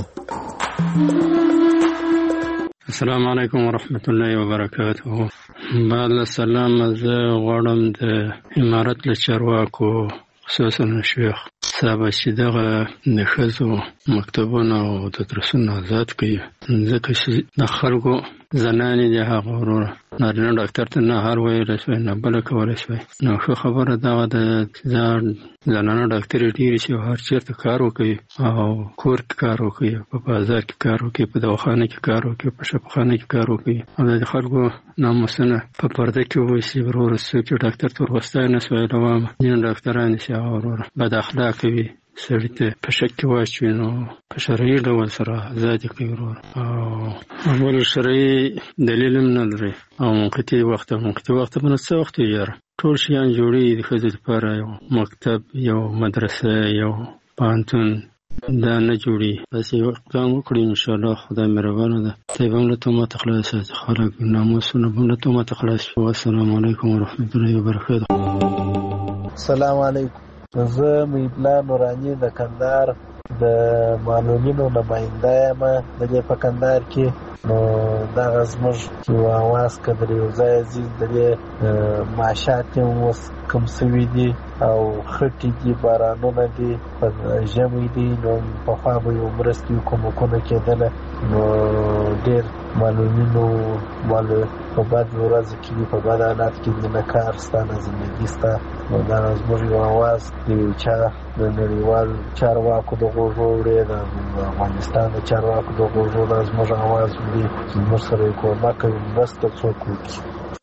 السلام علیکم ورحمت الله وبرکاته. بعد السلام. زه غواړم د امارت له چارواکو خصوصا شیخ صاحب چې دغه د ښځو مکتبونه او د درسونه آزاد کړي، ځکه چې د خلکو زنانې د هغه وروره نارینه ډاکټر ته نه هر ویلی شوی نه بله کولی شوی. نو ښه خبره دغه ده دا زنانه ډاکټرې ډېرې چې هر چېرته کار وکوي او کور کې کار وکوي، په بازار کې کار وکوي، په دواخانه کې کار وکوي، په شفاخانه کې کار وکوي او د خلکو ناموسونه په پرده کې وویسي. وروره څوک چې ډاکټر ته ورغوستی نه سوی لوامه ځینې ډاکټران چې هغه وروره بد اخلاقه وي، سړي ته په شک کې واچوي، نو په شرعي ډول سره ازادي کوي وروره. او بل شرعي دلیل هم نه لري او منقطع وخت منقطع وخت به نو څه وخت وي یاره ټول شیان جوړېږي د ښځو دپاره، یو مکتب، یو مدرسه، یو پوهنتون دا نه جوړي. بس یو اقدام وکړي انشاءالله، خدای مهربانه ده. طیب هم له تهمته خلاص ساتي، خلک ناموسونه به هم له تهمته خلاص شي. والسلام علیکم ورحمت الله وبرکاته. السلام علیکم. زه میبلا نوراني د کندهار د معلولینو نماینده یم د دې په کندهار کې. نو دغه زموږ یو اواز که در یو ځای ځي د دې معاشات یې اوس کم سوي دي او خټې دي، بارانونه دي، په ژمی دي، نو پخوا به یو مرستې کومکونه کېدله، نو ډېر معلولینو په بد ورځ کې دي، په بد حالات کې دي، نه کار سته نه زندګي سته. نو دا زموږ یو اواز د یو چا د نړیوال چارواکو د غوږو وړې، د افغانستان د چارواکو د غوږو دا زموږ اواز وړي چې زموږ سره یې کومک کوي، مرسته څوک وکړي.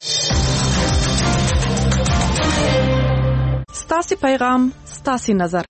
ستاسې پیغام ستاسې نظر.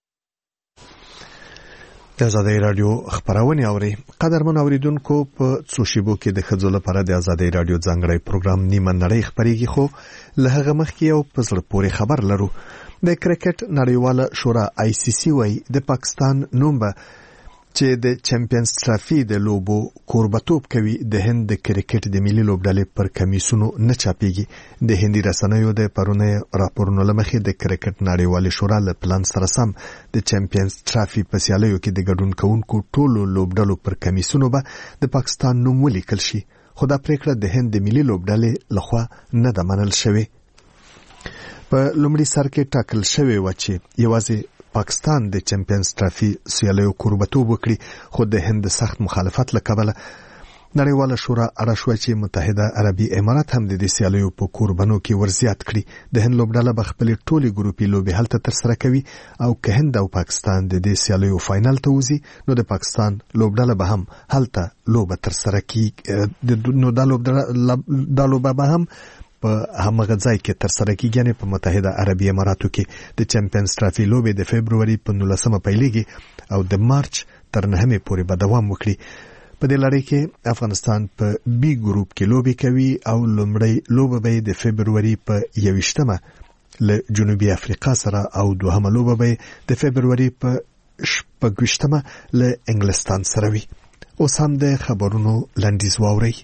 د آزادۍ رادیو خبرونه اوري. قدرمن اوریدونکو، په څو شیبو کې د ښځو لپاره د آزادۍ رادیو ځانګړی پروګرام نیمه نړۍ خبرېږي، خو له هغه مخکې یو په زړه پورې خبر لرو. د کرکټ نړیواله شورا آی سی سی وايي د پاکستان نوم به چې د چمپیونز ټرافي د لوبو کوربتوب کوي د هند د کرکټ د ملي لوبډلې پر کمیسونو نه چاپېږي. د هندي رسنیو د پرونه راپورونو لمخې د کرکټ نړیواله شورا له پلان سره سم د چمپیونز ټرافي په سیالیو کې د ګډون کوونکو ټولو لوبډلو پر کمیسونو به د پاکستان نوم ولیکل شي، خو دا پریکړه د هند د ملي لوبډلې لخوا نه ده منل شوې. په لومړي سر کې ټاکل شوې و چې یوازې پاکستان د چمپیونز ټرافي سیالیو کوربتوب وکړي، خو د هند سخت مخالفت له کبله نړیواله شورا اړه شوه چې متحده عربي امارات هم د دې سیالیو په کوربنو کې ورزیات کړي. د هند لوبډله به خپلې ټولې ګروپي لوبې هلته ترسره کوي او که هند او پاکستان د دې سیالیو فاینل ته وځي نو د پاکستان لوبډله به هم هلته لوبه ترسره کوي. نو دا لوبه به هم په همغه ځای کې ترسره کیږي، یعنې په متحده عربي اماراتو کې. د چمپیونز ټرافي لوبې د فبروري په نولسمه پیلېږي او د مارچ تر نهمې پورې به دوام وکړي. په دې لړۍ کې افغانستان په بي ګروپ کې لوبې کوي او لومړی لوبه به د فبروري په یویشتمه له جنوبي افریقا سره او دوهمه لوبه به د فبروري په شپږویشتمه له انګلستان سره وي. اوس هم د خبرونو لنډیز واورئ.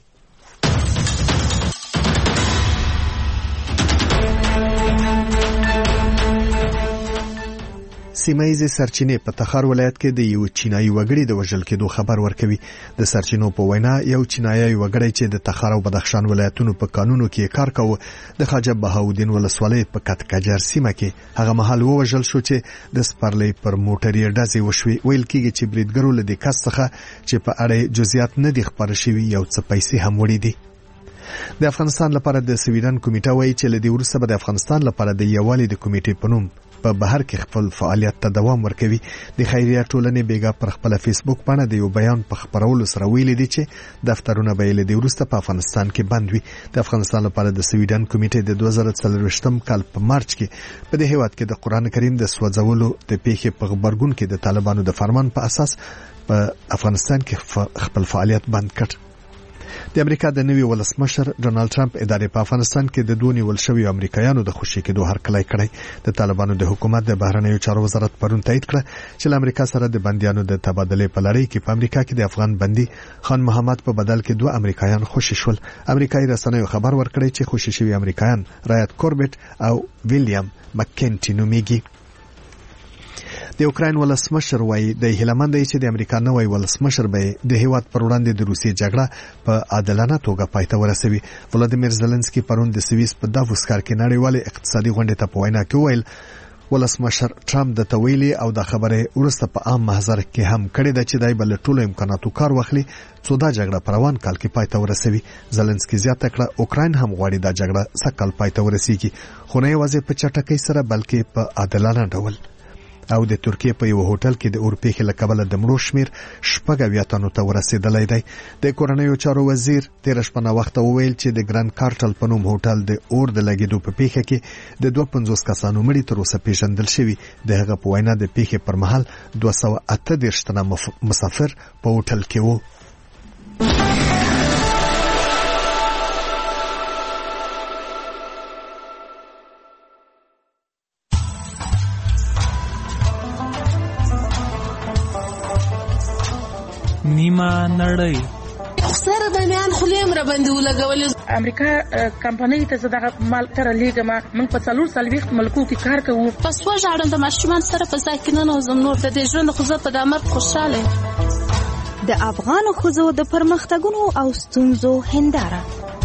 سیمایي سرچینې په تخار ولایت کې د یو چینایي وګړي د وژل کېدو خبر ورکوي. د سرچینو په وینا یو چینایي وګړی چې د تخار او بدخشان ولایتونو په قانونو کې کار کاوه د خواجه بهاودین ولسوالۍ په کټکجر سیمه کې هغه مهال وژل شو چې د سپرلۍ پر موټرې ډزې وشوي. ویل کېږي چې بریدګرو له دې کس څخه چې په اړه جزئیات نه دي خبر شوي یو څه پیسې هم وړي دي. د افغانستان لپاره د سویډن کمیټه وایي چې له دې وروسته به د افغانستان لپاره د یووالي د کمیټې په نوم په بهر کې خپل فعالیت ته دوام ورکوي. د خیریه ټولنې بیګا پر خپل فیسبوک باندې د یو بیان په خبرولو سره ویلي دي چې دفترونه به له دې وروسته په افغانستان کې بند وي. د افغانستان لپاره د سویډن کمیټې د دوه زره څلوېښتم کال په مارچ کې په دې هیواد کې د قرآن کریم د سوځولو د پیښې په خبرګون کې د طالبانو د فرمان په اساس په افغانستان کې خپل فعالیت بند کړ. د امریکا د نوي ولسمشر ډونالد ټرمپ ادارې په افغانستان کې د دوه نیول شویو امریکایانو د خوشي کېدو هرکلی کړی. د طالبانو د حکومت د بهرنیو چارو وزارت پرون تایید کړ چې له امریکا سره د بندیانو د تبادلې په لړۍ کې په امریکا کې د افغان بندي خان محمد په بدل کې دوه امریکایان خوشي شول. امریکایي رسنیو خبر ورکړی چې خوشي شوي امریکایان رایت کوربټ او ویلیام مکینټي نومیږي. د یوکراین ولسمشر وایي د هیلمند چې د امریکا نوی ولسمشر به د هیواد پر وړاندې د روسیې جګړه په عادلانه توګه پای ته ورسوي. ولادیمیر زيلنسکي پرون د سویس په دافوس ښار کې نړیوال اقتصادي غونډې ته په وینا کې ویل ولسمشر ټرمپ د تویلي او د خبره ورسته په عام محضر کې هم کړی د چې دای بل ټولو امکاناتو کار واخلي څو دا جګړه پر روان کال کې پای ته ورسوي. زيلنسکي زیاته کړه اوکراین هم غواړي دا جګړه سکهال پای ته ورسیږي، خو نه یوازې په چټکۍ سره بلکې په عادلانه ډول. او د ترکیه په یو هوټل کې د اورپېخ له کبله د مړو شمیر شپږ اویا تنو ته ورسېدلی دی. د کورنیو چارو وزیر تیر شپه نه وخت وویل چې د ګران کارټل په نوم هوټل د اور د لګېدو په پیښه کې د دوه پنځوس کسانو مړي تر اوسه پیژندل شوي. د هغه په وینا د پیښې پر مهال دوه سوه اته دېرش تنه مسافر په هوټل کې وو. نیمه نړۍ سره د میان خلیم را باندې ولګول. امریکا کمپنۍ ته زداغه مال تر لیګما موږ په څلور سلويخت ملکو کې کار کوو. پس وژاړم د ماشومان سره په ځای کې نه نوزم نور د دې ژوند خو زه په دامر خوشاله. د افغان ښځو د پرمختګونو او ستونزو هنداره.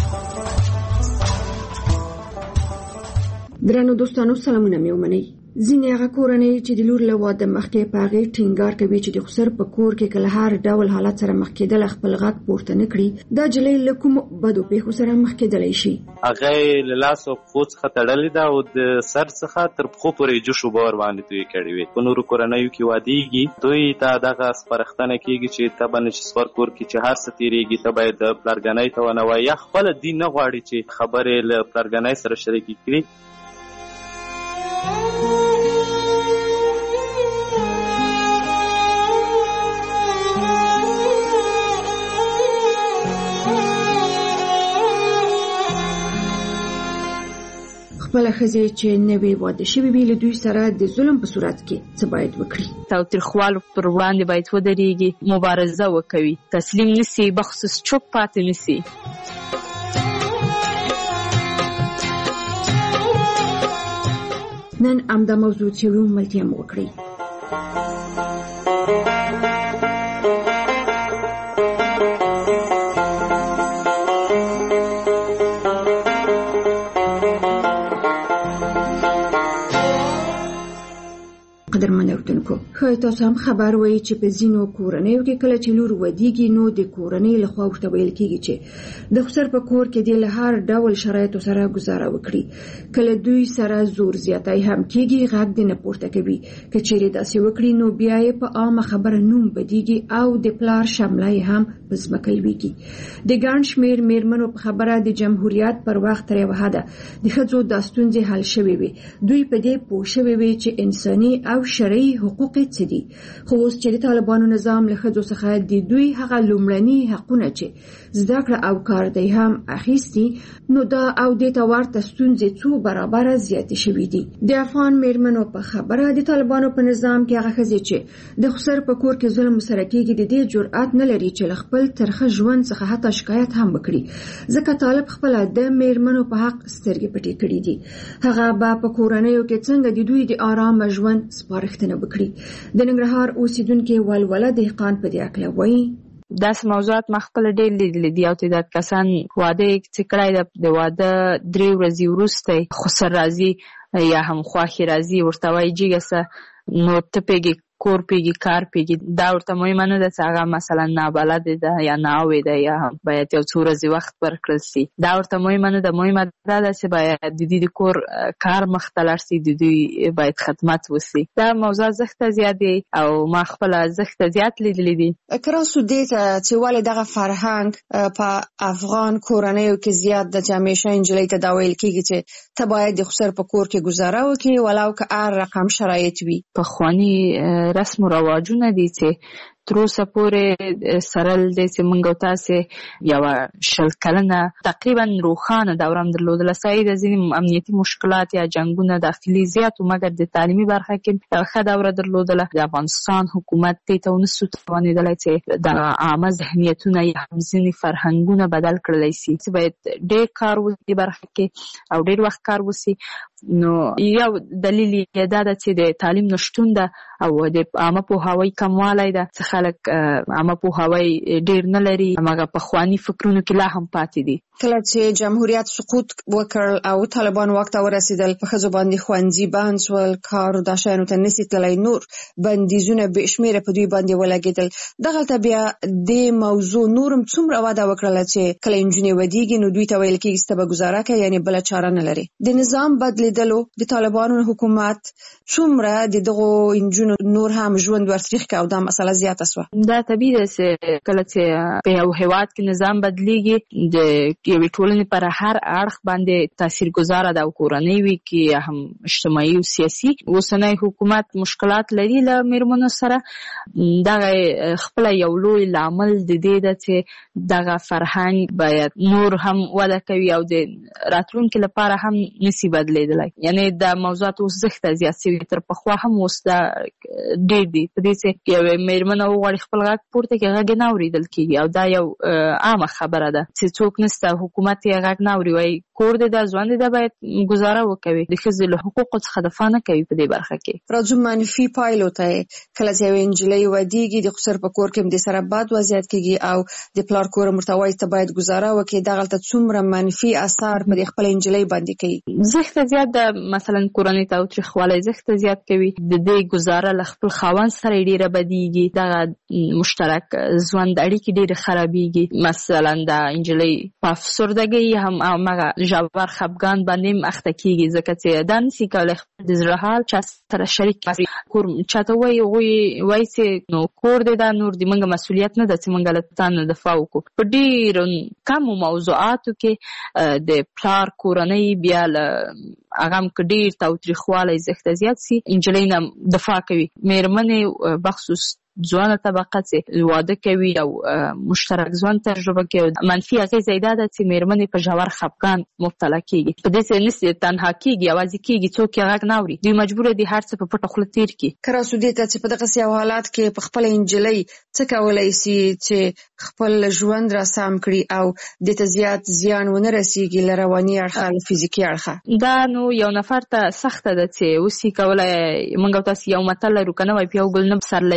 درنو دوستانو سلامونه مې ومنئ. ځینې هغه کورنۍ چې د لور له واده مخکې په هغې ټینګار کوي چې د خسر په کور کې کله هر ډول حالت سره مخ کېدل خپل غږ پورته نه کړي، دا جلۍ له کوم بدو پیښو سره مخ کېدلی شي. هغه له لاسو پښو څخه تړلې ده او د سر څخه تر پښو پورې جوش اوبه ورباندې توی کړې وي. په نورو کورنیو کې وادېږي، دوی ته دغه سپارښتنه کېږي چې ته به نه چې سپر کور کې چې هر څه تېرېږي ته باید پلارګنۍ ته ونه وایي، یا خپله دین نه غواړي چې خبرې له پلارګنۍ سره شریکې کړي. خپل ښځې چې نوې واده شوي وي له دوی سره د ظلم په صورت کې څه باید وکړي؟ تاوتریخوالو پر وړاندې باید ودرېږي، مبارزه وکوي، تسلیم نسی، بخصوص چوپ پاتې نسی. نن همدا موضوع څېړو، ملتیا مو وکړئ. قدرمن اردوونکو خو تاسو هم خبر وایي چې په ځینو کورنیو کې کله چې لور ودیږي نو د کورنۍ له خوا ورته ویل کېږي چې د خسر په کور کې د له هر ډول شرایطو سره گزاره وکړي. کله دوی سره زور زیاتی هم کېږي غږ دې نه پورته کوي که چیرې داسې وکړي نو بیا یې په عامه خبره نوم بدیږي او د پلار شمله هم په ځمکه لویږي. د ګڼ شمېر مېرمنو په خبره د جمهوریت پر وخت تر یوه حده د ښځو دا ستونزې حل شوې وې. دوی په دې پوه شوې وې چې انساني او شرعي حقوق یې څه دي. خو اوس چې د طالبانو نظام له ښځو څخه د دوی هغه لومړني حقونه چې زده کړه او کار دی هم اخیستي نو دا او دې ته ورته ستونزې څو برابره زیاتې شوې دي. د افغان مېرمنو په خبره د طالبانو په نظام کې هغه ښځې چې د خسر په کور کې ظلم سره کېږي د دې جرأت نه لري چې له خپل ترخه ژوند څخه حتی شکایت هم وکړي ځکه طالب خپله د مېرمنو په حق سترګې پټې کړي دي. هغه به په کورنیو کې څنګه د دوی د آرامه ژوند سپارښتنه وکړي. د ننګرهار اوسیدونکي ولوله دهقان په دې هکله وایي داسې موضوعات ما خپله ډېر لیدلي دي او تعداد کسان واده یې چې کړی ده د واده درې ورځې وروسته خسر راځي یا هم خواښې راځي ورته وایي جیږه څه نو ته پوهېږې کور پیږي کار پیږي دا ورته مهمه نه ده چې هغه مثلا نابلده ده یا ناوې ده یا باید یو څو ورځې وخت ورکړل سي. دا ورته مهمه نه ده. مهمه دا ده چې باید د دوی د کور کار مخته لاړ سي د دوی باید خدمت وسي. دا موضوع ارزښته زیات دی او ما خپله ارزښته زیات لیدلی دي. کراسو دې ته چې ولې دغه فرهنګ په افغان کورنیو کې زیات ده چې همیشه نجلۍ ته دا ویل کېږي چې ته باید د خسر په کور کې ګزاره وکړي ولو که هر رقم شرایط وي. پخواني رسم و رواجونه دي چې تر اوسه پورې سرل دی چې موږ او تاسې یوه شل کلنه تقریبا روښانه دوره هم درلودله. صحیح د ځینې امنیتي مشکلات یا جنګونه داخلي زیات و مګر د تعلیمي برخه کې یوه ښه دوره درلودله. د افغانستان حکومت دې ته ونه سو توانېدلی چې دغه عامه ذهنیتونه یا هم ځینې فرهنګونه بدل کړلی سي. چې باید ډېر کار وسي برخه کې او ډېر وخت کار وسي. نو یو دلیل یې دا ده چې د تعلیم نشتون ده او د عامه پوهاوی کموالی ده چې خلک عامه پوهاوی ډېر نه لري. هماغه پخواني فکرونو کې لا هم پاتې دي. کله چې جمهوریت سقوط وکړ او طالبان واک ته ورسېدل په ښځو باندې ښوونځي بند شول کار دا شیانو ته نسي تللی نور بندیزونه بې شمېره په دوی باندې ولګېدل. دغلته بیا د موضوع نورم څومره وده وکړله چې کله نجونې ودیږي نو دوی ته ویل کېږي چې ته به ګزاره کوې یعنې بله چاره نه لري. د نظام بدلېدلو د طالبانو حکومت څومره د دغو نجونو نور هم ژوند ورتریخ کړ او دا مسله زیاته سوه. دا طبیعي ده چې کله چې په یو هېواد کې نظام بدلیږي د یوې ټولنې پر هر اړخ باندې تاثیرګذاره ده او کورنۍ وي کې هم اجتماعي او سیاسي. اوسنی حکومت مشکلات لري له مېرمنو سره. دغه خپله یو لوی لامل د دې ده چې دغه فرهنګ باید نور هم وده کوي او د راتلونکي لپاره هم نسي بدلېدلی. یعنې دا موضوعات اوس زښته زیات شوي تر پخوا هم اوس دا ډېر دي په دې چې یوې مېرمنه وغواړي خپل غږ پورته کړي غږ یې نه اورېدل کېږي او دا یو عامه خبره ده چې څوک نسته حکومت یې غږ نه اوري وایي کور دی دا ژوند دی دا باید ګزاره وکوي. د ښځې له حقوقو څخه دفاع نه کوي په دې برخه کې. راځو منفي پایلو ته. کله چې یوې نجلۍ ودیږي د خسر په کور کې هم د سره بد وضعیت کېږي او د پلار کور هم ورته وایي ته باید ګزاره وکړي. دغلته څومره منفي اثر په دې خپله نجلۍ باندې کوي. زښته زیات ده. مثلا کورنۍ تاوتریخوالی زښته زیات کوي. د دې ګزاره له خپل خاوند سره یې ډېره بدیږي. دغه مشترک ژوند اړیکې ډېرې خرابېږي. مثلا دا نجلۍ په افسردګۍ هم هماغه ژور خفګان باندې هم اخته کېږي ځکه چې دا نسي کولی خپل د زړه حال چا سره شریک کړي. کور چاته وایي هغوی وایي چې نو کور دی دا نور د موږ مسؤلیت نه ده چې موږ له تا نه دفاع وکړو. په ډېرو کمو موضوعاتو کې د پلار کورنۍ بیا له هغه هم که ډېر تاوتریخوالی زښته زیات سي نجلۍ نه دفاع کوي. مېرمنې بخصوص ځوانه طبقه چې واده کوي او مشترک ژوند تجربه کوي منفي اغېزه یې دا ده چې مېرمنې په ژور خفګان مبتلا کېږي. په دې سره نسي تنها کېږي یوازې کېږي څوک یې غږ نه اوري. دوی مجبوره دي هر څه په پټه خوله تېر کړي. کراسو دې ته چې په دغسې یو حالات کې په خپله نجلۍ څه کولی سي چې خپل ژوند را سم کړي او دې ته زیات زیان ونه رسېږي له رواني اړخه له فزیکي اړخه. دا نو یو نفر ته سخته ده چې اوس یې کولی موږ او تاسې یو متل لرو که نه وای په یو ګل نه پسرلی کېږي.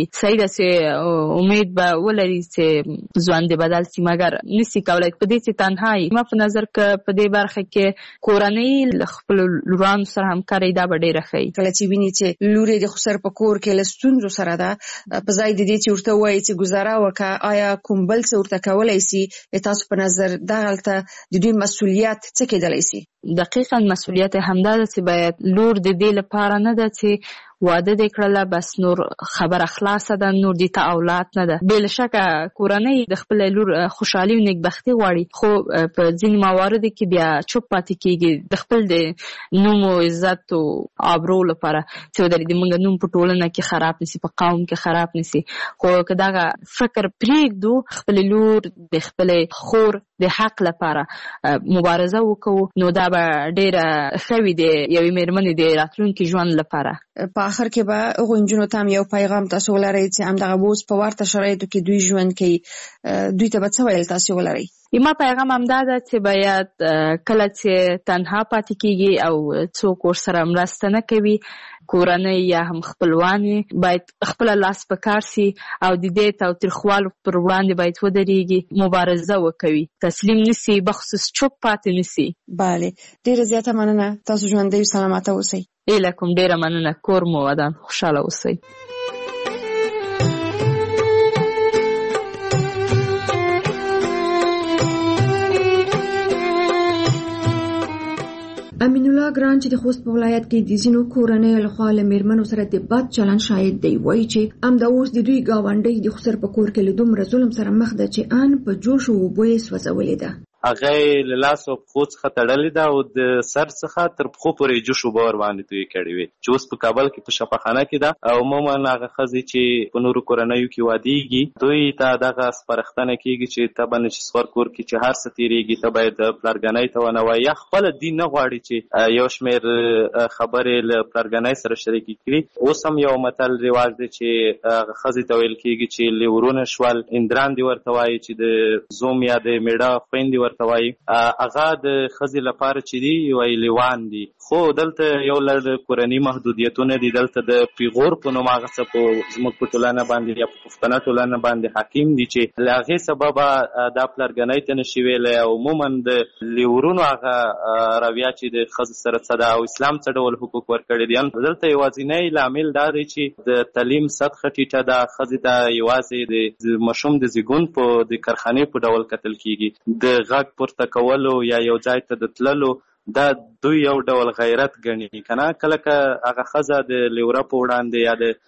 صحیح ده چې امید به ولري چې ژوند بدل شي، مګر نشي کولای په دې چې تنهایی. ما په نظر کې په دې برخه کې کورنۍ خپل لورانو سره همکاري دا به ډېره ښه وي. کله چې ویني چې لور یې د خسر په کور کې له ستونزو سره ده، په ځای د دې چې ورته ووایي چې ګزاره وکړه، آیا کوم بل څه ورته کولی سي؟ تاسو په نظر دغلته د دوی مسؤلیت څه کېدلی سي؟ دقیقاً مسؤلیت همدا ده چې باید لور د دې لپاره نه ده چې واده دې کړله بس نور خبره خلاصه ده، نور دې ته اولاد نه ده. بې له شکه کورنۍ د خپل لور خوشحالي او نیکبختي غواړي، خو په ځینې مواردو کې بیا چوپ پاتې کېږي د خپل د نوم او عزت او آبرو لپاره چې ودرې د موږ نوم په ټولنه کې خراب نشي، په قوم کې خراب نشي. خو که دغه فکر پرېږدو، خپل لور د خپل خور د حق لپاره مبارزه وکړو، نو دا به ډېره ښه وي د یوې مېرمنې د راتلونکي ژوند لپاره. په آخر کې به هغو نجونو ته هم یو پیغام تاسو ولرئ چې همدغه اوس په ورته شرایطو کې دوی ژوند کوي، دوی ته به څه ویل تاسو ولرئ؟ ما پیغام همدا ده چې باید کله چې تنها پاتې کېږي او څوک ورسره مرسته نه کوي، کورنۍ یا هم خپلوانې، باید خپله لاس په کار سي او د دې تاوتریخوالو پر وړاندې باید ودرېږي، مبارزه وکوي، تسلیم نسي، بخصوص چوپ پاتې نسي. بله، ډېره زیاته مننه. تاسو ژوندی او سلامته اوسئ. ایله کوم ډېره مننه. کور مو ودان، خوشحاله اوسئ. امین الله ګران چې د خوست په ولایت کې د ځینو کورنیو لخوا له مېرمنو سره د بد چلند شاید دی، وایي چې همدا اوس د دوی ګاونډۍ د خسر په کور کې له دومره ظلم سره مخ ده چې ان په جوش او اوبو یې سوځولې ده. هغه له لاسو پښو څخه تړلې ده او د سر څخه تر پښو پورې جوش اوبه ورباندې توی کړې وې، چې اوس په کابل کې په شفاخانه کې ده. او عموما هغه ښځې چې په نورو کورنیو کې وادېږي، دوی ته دغه سپارښتنه کېږي چې ته به نشي سوار کور کې چې هر څه تېرېږي ته باید پلارګنۍ ته ونه وایي، یا خپله دین نه غواړي چې یو شمېر خبرې له پلارګنۍ سره شریکې کړي. اوس هم یو متل رواج دی چې هغه ښځې ته ویل کېږي چې لیورونه شول، اندران دې ورته وایي چې د زوم یا د میړه خویندې ورته وایي. هغه د ښځې لپاره چې دي وایي لیوان دي. خو دلته یو لړ کورني محدودیتونه دي. دلته د پیغور په نوم هغه څه په زموږ په ټولنه باندې یا په پښتنه ټولنه باندې حاکم دي چې له هغې سببه دا پلارګنۍ ته نشي ویلی. او عموما د لیورونو هغه رویه چې د ښځو سره څه ده او اسلام څه ډول حقوق ورکړي دي. دلته یوازینی لامل دا دی چې د تعلیم سطحه ټیټه ده. ښځې ته یوازې د ماشوم د زیږون په د کارخانې په ډول کتل کېږي. د غږ پورته کولو یا یو ځای ته د تللو دا دوی یو ډول غیرت ګڼي که نه. کله که هغه ښځه د لیوره په وړاندې یا د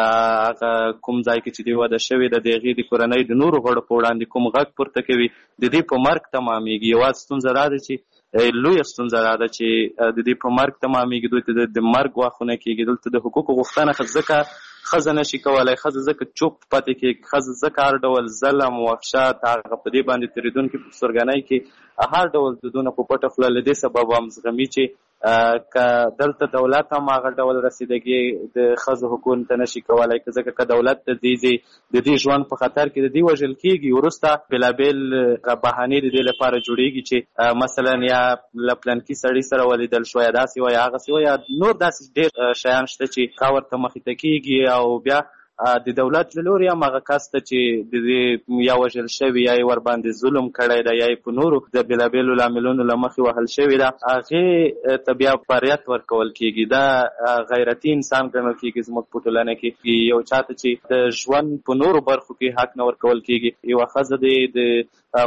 هغه کوم ځای کې چې دی واده شوې ده د هغې د کورنۍ د نورو غړو په وړاندې کوم غږ پورته کوي، د دې په مرګ تمامېږي. یوازې ستونزه دا ده چې لویه ستونزه دا ده چې د دې په مرګ تمامېږي، دوی ته د مرګ واخونه کېږي. دلته د حقوقو غوښتنه ځکه ښځه نشي کولی، ښځه ځکه چوپ پاتې کېږي، ښځه ځکه هر ډول ظلم وحشت هغه په دې باندې تېرېدونکي په سورګنۍ کې هر ډول دودونه په پټه خوله له دې سبب هم زغمي چې که دلته دولت هم هغه ډول رسیدګي د ښځو حقوقو ته نشي کولی، که ځکه که دولت د دې د دې ژوند په خطر کې د دې وژل کېږي، وروسته بېلابېل بهانې د دې لپاره جوړېږي چې مثلا یا له پلانکي سړي سره ولیدل شوی، یا داسې وایي هغسې وایي، یا نور داسې ډېر شیان شته چې کا ورته مخې ته کېږي. او بیا د دولت له لوري هم هغه کس ته چې د دې یا وژل شوي یا یې ورباندې ظلم کړی ده یا یې په نورو د بېلابېلو لاملونو له مخې وهل شوې ده، هغې ته بیا بریت ورکول کېږي. دا غیرتي انسان ګڼل کېږي زموږ په ټولنه کې. یو چا ته چې د ژوند په نورو برخو کې حق نه ورکول کېږي، یوه ښځه دی د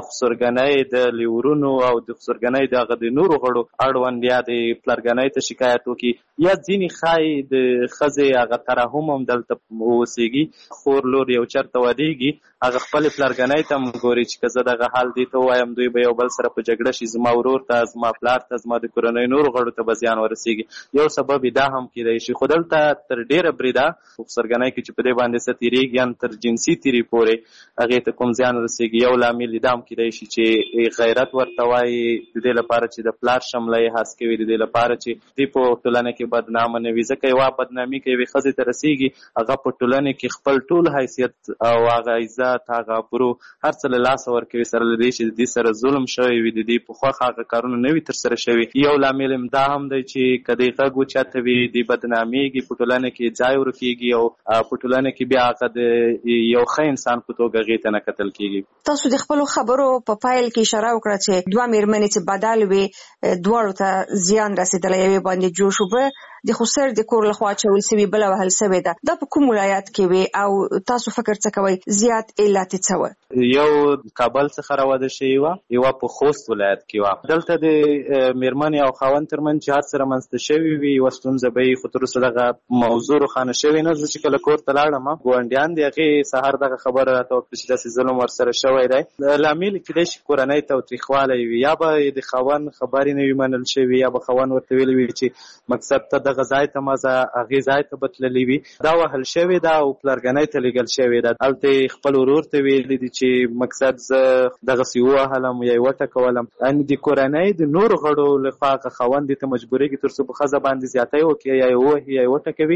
خسرګنۍ د لیورونو او د خسرګنۍ د هغه د نورو غړو اړوند یا د پلارګنۍ ته شکایت وکړي، یا ځینې ښایي د ښځې هغه ترحم هم دلته اوسېږي. خور لور یو چېرته ودېږي، هغه خپلې پلارګنۍ ته هم ګوري چې که زه دغه حال دې ته ووایم دوی به یو بل سره په جګړه شي، زما ورور ته، زما پلار ته، زما د کورنۍ نورو غړو ته به زیان ورسېږي. یو سبب دا هم کېدی شي. خو دلته تر ډېره بریده په خسرګنۍ کې چې په دې باندې څه تېرېږي، یعنې تر جنسي تېرې پورې هغې ته کوم زیان رسېږي. یو لامل دا هم کېدی شي چې غیرت ورته وایي د دې لپاره چې د پلار شمله یې هسک کوي، د دې لپاره چې دوی په ټولنه کې بدنامه نه وي. ځکه یوه بدنامي که یوې ښځې ته رسېږي، هغه په ټولنه کې خپل ټول حیثیت او هغه عزت هغه برو هر څه له لاسه ورکوي، سره له دې چې د دې سره ظلم شوی وي، د دې په خوښه هغه کارونه نه وي ترسره شوي. یو لامل دا هم دی چې که د غږ اوچته وي د بدنامېږي، په ټولنه کې ځای ورکېږي او په ټولنه کې بیا هغه د یو ښه انسان په توګه هغې ته نه کتل کېږي. تاسو د خپلو خبرو په پایل کې اشاره وکړه چې دوه مېرمنې چې بدل وي دواړو ته زیان رسېدلی، یوې باندې جوړ شو، به د خسر د کور لخوا اچول سوي، بله وهل سوې ده. دا په کوم ولایت کې وي او تاسو فکر څه کوئ زیات علت یې څه وه؟ یو کابل څخه راواده شوې وه، یوه په خوست ولایت کې وه. دلته د مېرمنې او خاوند ترمنځ چې هر څه رامنځته شوي وي یوه ستونزه به وي، خو تر اوسه دغه موضوع روښانه شوې نه. زه چې کله کور ته لاړم ګاونډیان د هغې سهار دغه خبره راته وکړه چې داسې ظلم ورسره شوی دی. لامل کېدای شي کورنۍ تاوتریخوالی وي، یا به د خاوند خبرې نه وي منل شوي، یا به خاوند ورته ویلي وي چې مقصد ته دغه ځای ته مزه هغې ځای ته به تللې وي. دا وهل شوې ده او پلرګنۍ ته لېږل شوې ده. هلته خپل ورور ته ویلي دي چې مقصد زه دغسې ووهلم یا یې وټکولم. یعنې د کورنۍ د نورو غړو لخوا هغه خاوند دې ته مجبورېږي تر څو په ښځه باندې زیاتی وکړي، یا یې ووهي یا یې وټکوي،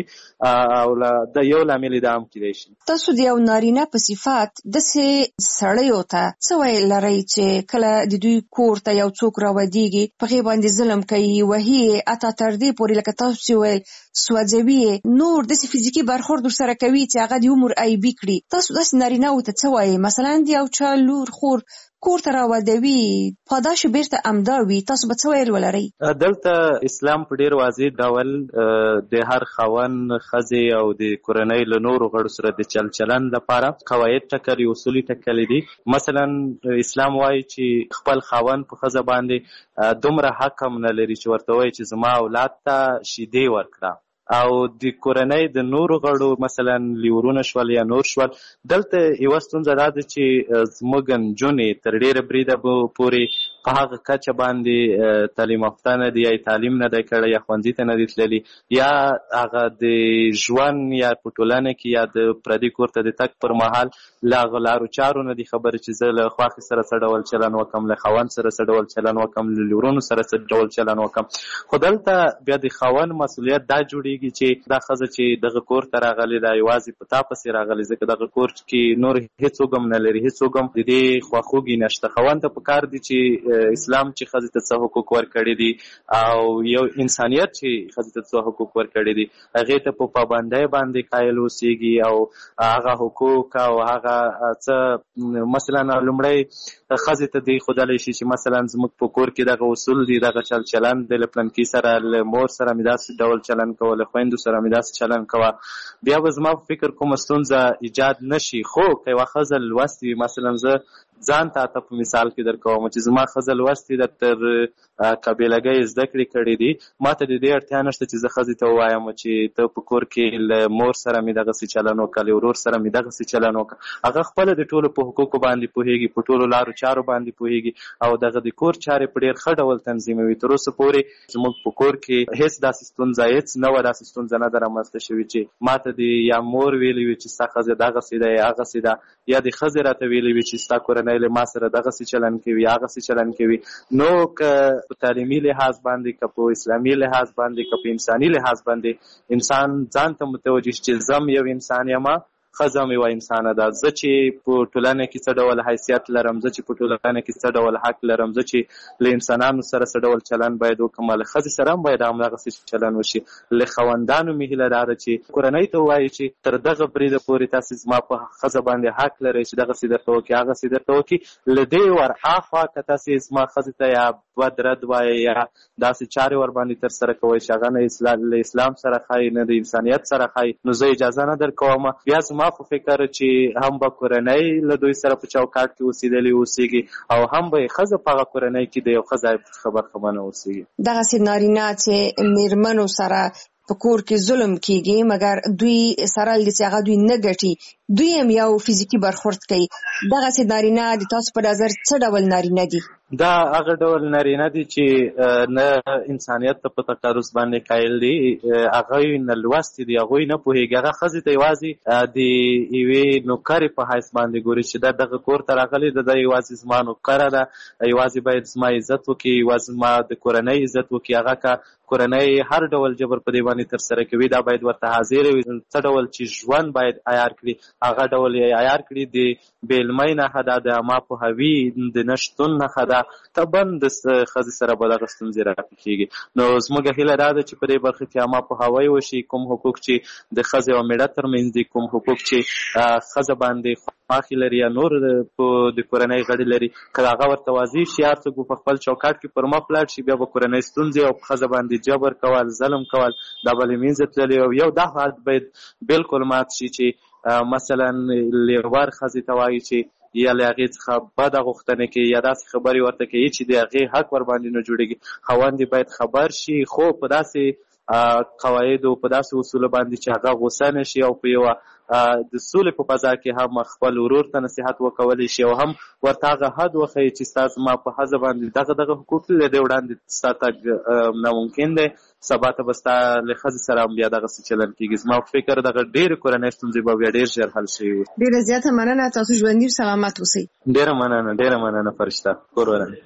او د یو لامل دا هم کېدای شي. تاسو د یو نارینه په صفت داسې سړیو ته څه ویل لرئ چې کله د دوی کور ته یو څوک راودېږي، په هغې باندې ظلم کوي، وهي یې، حتی تر دې پورې لکه تاسو چې ویل سوځوي یې، نور داسې فزیکي برخورد ورسره کوي چې هغه د عمر عیبي کړي. تاسو داسې نارینهو ته څه وایئ؟ مثلا د یو چا لور خور کور ته راودوي، پاداش بیرته امدا وي، تاسو به څه ویل ولرئ؟ دلته اسلام په ډېر واضح ډول د هر خاوند، ښځې او د کورنۍ له نورو غړو سره د چل چلن لپاره قواعد ټاکلي، اصول یې ټاکلي دي. مثلا اسلام وایي چې خپل خاوند په ښځه باندې دومره حق هم نه لري چې ورته وایي چې زما اولاد ته شیدې ورکړه، او د کورنۍ د نورو غړو مثلا لیورونه شول یا نور شول. دلته یوه ستونزه دا ده چې زموږ نجونې تر ډېره بریده پورې په هغه کچه باندې تعلیم یافته نه دي، یا تعلیم نه دی کړی، یا ښوونځي ته نه دي تللي، یا هغه د ژوند یا په ټولنه کې یا د پردي کور ته د تګ پر مهال له هغه لارو چارو نه دي خبرې چې زه له خوښې سره څه ډول چلن وکړم، له خاوند سره څه ډول چلن وکړم، له لیورونو سره څه ډول چلن وکړم. خو دلته بیا د خاوند مسؤلیت دا جوړېږي چې دا ښځه چې دغه کور ته راغلې ده یوازې په تا پسې راغلې، ځکه دغه کور کې نور هېڅوک هم نه لري، هېڅوک هم د دې خواخوږي نشته. خاوند ته پکار دي چې اسلام چې ښځې ته څه حقوق ورکړي دي او یو انسانیت چې ښځې ته څه حقوق ورکړي دي هغې ته په پابندۍ باندې قایل اوسېږي، او هغه حقوق او هغه څه مثلا لومړی ښځې ته دی ښودلی شي چې مثلا زموږ په کور کې دغه اصول دي، دغه چل چلن دی، له پلنکي سره له مور سره مې داسې ډول چلن کوه، له خویندو سره مې داسې چلن کوه. بیا به زما په فکر کومه ستونزه ایجاد نه شي. خو که یوه ښځه لوستې وي، مثلا زه ځان ته ته په مثال کې در کوم چې زما ښځه لوستې ده، تر قابلګۍ زده کړې کړې دي، ما ته د دې اړتیا نشته چې زه ښځې ته ووایم چې ته په کور کې له مور سره مې دغسې چلن وکړه، له ورور سره مې دغسې چلن وکړه. هغه خپله د ټولو په حقوقو باندې پوهېږي، په ټولو لارو چارو باندې پوهېږي، او دغه د کور چارې په ډېر ښه ډول تنظیموي. تر اوسه پورې زموږ په کور کې هېڅ داسې ستونزه هېڅ نه وه داسې ستونزه نه ده رامنځته شوې چې ما ته د یا مور ویلي وي چې ستا ښځه دغسې ده یا هغسې ده، یا د ښځې راته ویلي وي چې ستا کورنۍ له ما سره دغسې چلن کوي یا هغسې چلن کوي. نو که په تعلیمي لحاظ باندې، که په اسلامي لحاظ باندې، که په انساني لحاظ باندې انسان ځان ته متوجه شي چې زه یو انسان یم، ښځه مې یوه انسانه ده، زه چې په ټولنه کې څه ډول حیثیت لرم، زه چې په ټولنه کې څه ډول حق لرم، زه چې له انسانانو سره څه ډول چلن باید وکړم، له ښځې سره هم باید همدغسې چلن وشي. له خاوندانو مې هیله دا ده چې کورنۍ ته ووایي چې تر دغه بریده پورې تاسې زما په ښځه باندې حق لرئ چې دغسې درته وکړي، هغسې درته وکړي. له دې ور اخوا که تاسې زما ښځې ته یا بد رد وایي یا داسې چارې ورباندې ترسره کوئ چې هغه نه له اسلام سره ښایي، نه د انسانیت سره ښایي، نو زه اجازه نه در کوم. بیا زما په فکر چې هم به کورنۍ له دوی سره په چوکاټ کې اوسېدلې اوسېږي، او هم به یې ښځه په هغه کورنۍ کې د یو ښه ځای څخه برخمنه اوسېږي. دغسې نارینه چې مېرمنو سره په کور کې ظلم کیږي مګر دوی سره لږ هغه دوی نه ګټي، دوی هم یو فزیکي برخورد کوي، دغسې نارینه د تاسو په نظر څه ډول نارینه دي؟ دا هغه ډول نارینه دي چې نه انسانیت ته په تقارض باندې قایل دي، هغه نه لوستي دي، هغه نه پوهیږي، هغه ښځې ته یوازې د یوې نوکرې په حیث باندې ګوري چې دا دغه کور ته راغلې ده، دا یوازې زما نوکره ده، یوازې باید زما عزت وکړي، یوازې زما د کورنۍ عزت وکړي. هغه که کورنۍ هر ډول جبر په دې باندې ترسره کوي، دا باید ورته حاضر وي. څه ډول چې ژوند باید عیار کړي هغه ډول یې عیار کړي. د بې علمۍ نښه ده، د عامه پوهاوي د نه شتون نښه ده. طبعا د ښځې سره به دغه ستونزې راپېښېږي. نو زموږ هیله دا ده چې په دې برخه کې عامه پوهاوی وشي، کوم حقوق چې د ښځې او مېړه ترمنځ دي، کوم حقوق چې ښځه باندې خواخي لري یا نور د کورنۍ غړي لري، که هغه ورته واضح شي، هر څوک په خپل چوکاټ کې پر مخ لاړ شي، بیا به کورنۍ ستونزې او ښځه باندې جبر کول، ظلم کول، دا به له منځه تللي. او یو دا حالت باید بالکل مات شي چې مثلا لیوار ښځې ته وایي چې یا له هغې څخه بده غوښتنه کوي یا داسې خبرې ورته کوي چې د هغې حق ور باندې نه جوړېږي. خاوند باید خبر شي، خو په داسې قواعدو په داسې اصولو باندې چې هغه غوسه نه شي، او په یوه د سولې په فضا کې هم خپل ورور ته نصیحت وکولی شي، او هم ورته هغه حد وښیي چې ستا زما په ښځه باندې دغه دغه حقوق دي، د دې وړاندې ستا تګ ناممکن دی، سبا ته به ستا له ښځې سره هم بیا دغسې چلن کېږي. زما په فکر دغه ډېرې کورنۍ ستونزې به بیا ډېر ژر حل شوي وي. ډېره زیاته مننه، تاسو ژوندي سلامت اوسئ. ډېره مننه، ډېره مننه فرشته. کور ورانه.